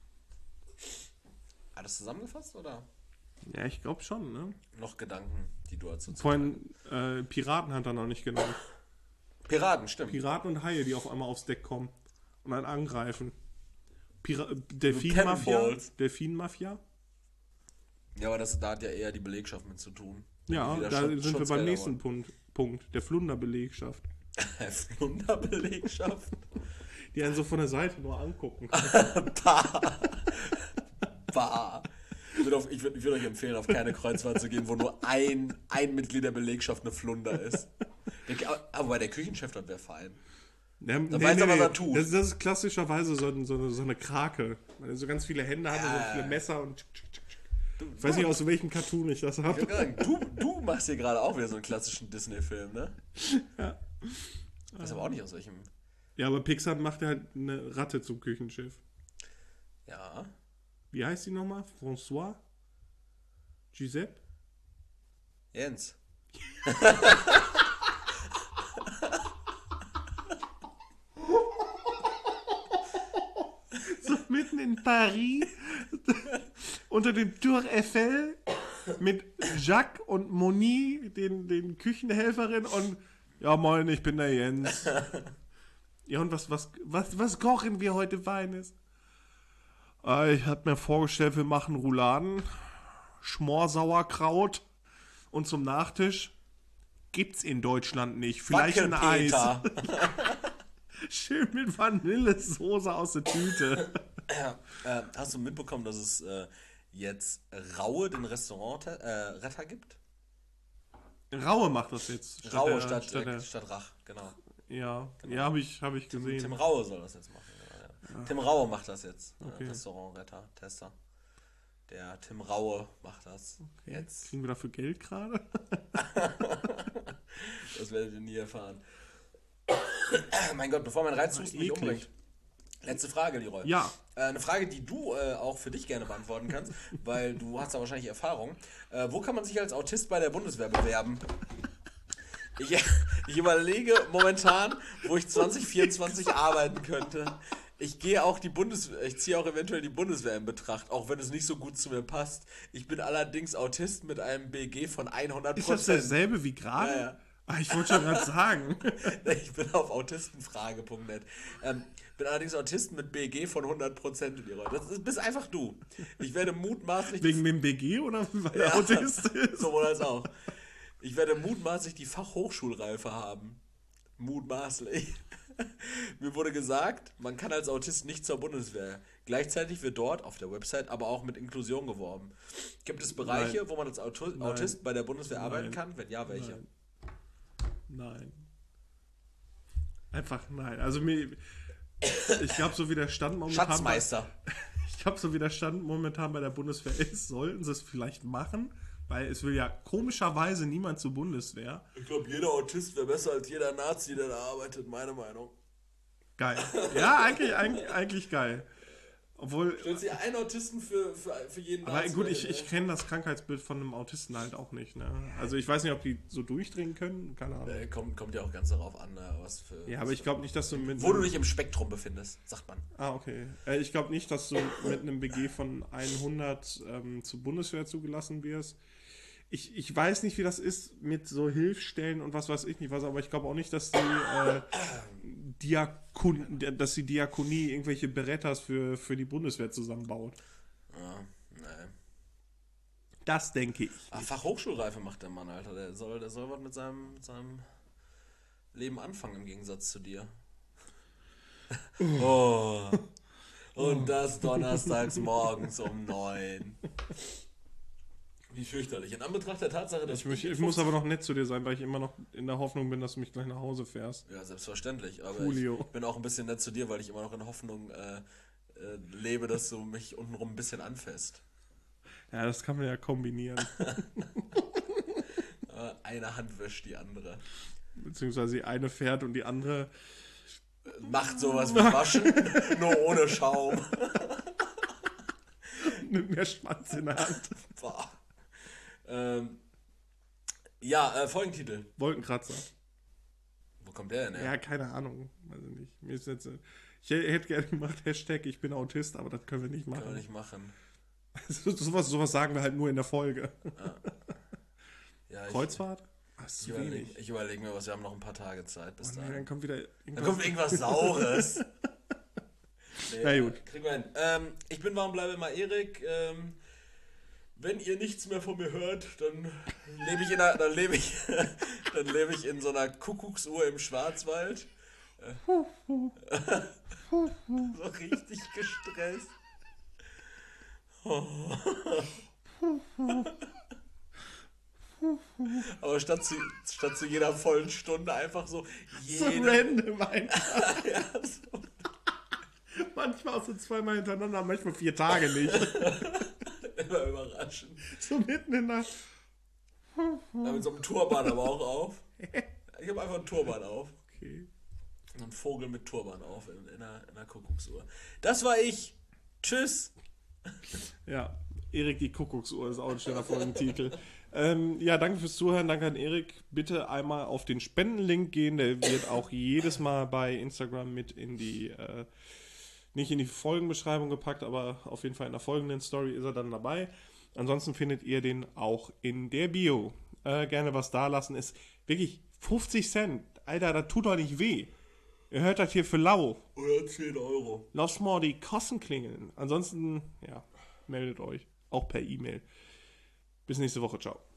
Alles zusammengefasst oder Ja, ich glaube schon, ne? noch Gedanken, die du dazu Vorhin äh, Piraten hat er noch nicht genannt. Piraten, stimmt. Piraten und Haie, die auf einmal aufs Deck kommen und dann angreifen. Pira Delfinmafia? Cannonballs. Delfinmafia? Ja, aber das, da hat ja eher die Belegschaft mit zu tun. Ja, Wieder da Schutz- sind wir beim Schutzgelder nächsten Punkt, Punkt. Der Flunderbelegschaft. wollen. Flunderbelegschaft. Die einen so von der Seite nur angucken. Bah. Bah. würde, auf, ich, würde, ich würde euch empfehlen, auf keine Kreuzfahrt zu gehen, wo nur ein, ein Mitglied der Belegschaft eine Flunder ist. Der, aber der Küchenchef, das wäre fein. Ja, Dann nee, weiß er, nee, was er nee. tut. Das, das ist klassischerweise so, ein, so, eine, so eine Krake. Weil er so ganz viele Hände hat und so viele Messer und. Du, Ich weiß nicht, aus welchem Cartoon ich das habe. Ich sagen, du, du machst hier gerade auch wieder so einen klassischen Disney-Film, ne? Ja. Ich weiß aber auch nicht aus welchem. Ja, aber Pixar macht ja halt eine Ratte zum Küchenchef. Ja. Wie heißt die nochmal? François? Giuseppe? Jens. So mitten in Paris, unter dem Tour Eiffel, mit Jacques und Moni, den, den Küchenhelferin und ja moin, ich bin der Jens. Ja und was, was, was, was kochen wir heute Feines? Ah, ich hab mir vorgestellt, wir machen Rouladen, Schmorsauerkraut und zum Nachtisch gibt's in Deutschland nicht. Vielleicht ein Eis. Wackelpeter. Schön mit Vanillesoße aus der Tüte. Ja, äh, hast du mitbekommen, dass es äh, jetzt Raue, den Restaurant-Retter gibt? Raue macht das jetzt. Raue der- statt, statt äh, der, statt Rach, genau. ja, genau. ja, habe ich, hab ich Tim, gesehen. Tim Raue soll das jetzt machen. Genau, ja. Tim Raue macht das jetzt. äh, Okay. Restaurant-Retter, Tester. Der Tim Raue macht das jetzt. Kriegen wir dafür Geld gerade? Das werdet ihr nie erfahren. Mein Gott, bevor mein Reizhusten mich eklig. umbringt. Letzte Frage, Leroy. Ja. Äh, eine Frage, die du äh, auch für dich gerne beantworten kannst, weil du hast da wahrscheinlich Erfahrung. Äh, wo kann man sich als Autist bei der Bundeswehr bewerben? Ich, ich überlege momentan, wo ich zwanzig vierundzwanzig arbeiten könnte. Ich gehe auch die Bundeswehr, ich ziehe auch eventuell die Bundeswehr in Betracht, auch wenn es nicht so gut zu mir passt. Ich bin allerdings Autist mit einem B G von hundert Prozent. Ist das dasselbe wie gerade? Ja, ja. Ah, ich wollte schon gerade sagen. Ich bin auf autistenfrage punkt net. Ähm, bin allerdings Autist mit B G von hundert Prozent in ihrer. Das ist, bist einfach du. Ich werde mutmaßlich... Wegen dem B G oder weil er Ja, Autist ist? sowohl als auch. Ich werde mutmaßlich die Fachhochschulreife haben. Mutmaßlich. Mir wurde gesagt, man kann als Autist nicht zur Bundeswehr. Gleichzeitig wird dort auf der Website aber auch mit Inklusion geworben. Gibt es Bereiche, Nein. wo man als Auto- Nein. Autist bei der Bundeswehr Nein. arbeiten kann? Wenn ja, welche? Nein. Nein. Einfach nein. Also mir, ich glaube, so wie der Stand momentan... Schatzmeister. Ich glaube, so wie der Stand momentan bei der Bundeswehr ist, sollten sie es vielleicht machen, weil es will ja komischerweise niemand zur Bundeswehr. Ich glaube, jeder Autist wäre besser als jeder Nazi, der da arbeitet, meine Meinung. Geil. Ja, eigentlich, eigentlich, eigentlich geil. Obwohl, Stellt sich einen Autisten für, für, für jeden aber Nazi gut, ich, dahin, ich kenne das Krankheitsbild von einem Autisten halt auch nicht. Ne? Also ich weiß nicht, ob die so durchdrehen können, keine Ahnung. äh, kommt, kommt ja auch ganz darauf an, ne, was für... Ja, was aber ich für- glaube nicht, dass du mit... Wo du dich im Spektrum befindest, sagt man. Ah, okay. Äh, ich glaube nicht, dass du mit einem B G von hundert ähm, zur Bundeswehr zugelassen wirst. Ich, ich weiß nicht, wie das ist mit so Hilfsstellen und was weiß ich nicht was, aber ich glaube auch nicht, dass die, äh, Diakon, dass die Diakonie irgendwelche Berettas für, für die Bundeswehr zusammenbaut. Ja, nee. Das denke ich. Ach, Fachhochschulreife macht der Mann, Alter. Der soll, der soll was mit seinem, mit seinem Leben anfangen, im Gegensatz zu dir. Oh. Und das donnerstags morgens um neun. Wie fürchterlich. In Anbetracht der Tatsache, dass Ich, mich, ich muss aber noch nett zu dir sein, weil ich immer noch in der Hoffnung bin, dass du mich gleich nach Hause fährst. Ja, selbstverständlich. Aber Coolio. ich bin auch ein bisschen nett zu dir, weil ich immer noch in Hoffnung äh, äh, lebe, dass du mich untenrum ein bisschen anfasst. Ja, das kann man ja kombinieren. Aber eine Hand wäscht die andere. Beziehungsweise die eine fährt und die andere... Macht sowas wie Waschen, nur ohne Schaum. Mit mehr Schwanz in der Hand. Boah. Ähm, ja, äh, Folgentitel. Wolkenkratzer. Wo kommt der denn her? Ja, keine Ahnung. Weiß ich nicht. Mir ist jetzt, äh, ich hätte gerne gemacht, Hashtag ich bin Autist, aber das können wir nicht Können wir machen. nicht machen. So, sowas, sowas sagen wir halt nur in der Folge. Ja, ich, Kreuzfahrt? Ach, ist Ich zu überlege wenig. ich überleg mir was, wir haben noch ein paar Tage Zeit bis Oh, nee, dahin. dann kommt wieder Dann irgendwas. kommt irgendwas Saures. Nee, Na gut. Kriegen wir hin. Ähm, ich bin Warum bleibe immer Erik. Ähm, wenn ihr nichts mehr von mir hört, dann lebe ich in einer, dann lebe ich, dann lebe ich in so einer Kuckucksuhr im Schwarzwald. Äh, so richtig gestresst. Aber statt zu, statt zu jeder vollen Stunde einfach so So jede, random einfach. ja, so. Manchmal auch so zweimal hintereinander, manchmal vier Tage nicht. Immer überraschend. So mitten in der... Ja, mit so einem Turban aber auch auf. Ich habe einfach einen Turban auf. Okay. Ein Vogel mit Turban auf in, in, einer, in einer Kuckucksuhr. Das war ich. Tschüss. Ja, Erik die Kuckucksuhr ist auch ein schöner Folgentitel. ähm, ja, danke fürs Zuhören. Danke an Erik. Bitte einmal auf den Spendenlink gehen. Der wird auch jedes Mal bei Instagram mit in die... Äh, nicht in die Folgenbeschreibung gepackt, aber auf jeden Fall in der folgenden Story ist er dann dabei. Ansonsten findet ihr den auch in der Bio. Äh, gerne was da lassen. Ist wirklich fünfzig Cent. Alter, das tut doch nicht weh. Ihr hört das hier für lau. Oder zehn Euro. Lasst mal die Kassen klingeln. Ansonsten, ja, meldet euch. Auch per E-Mail. Bis nächste Woche. Ciao.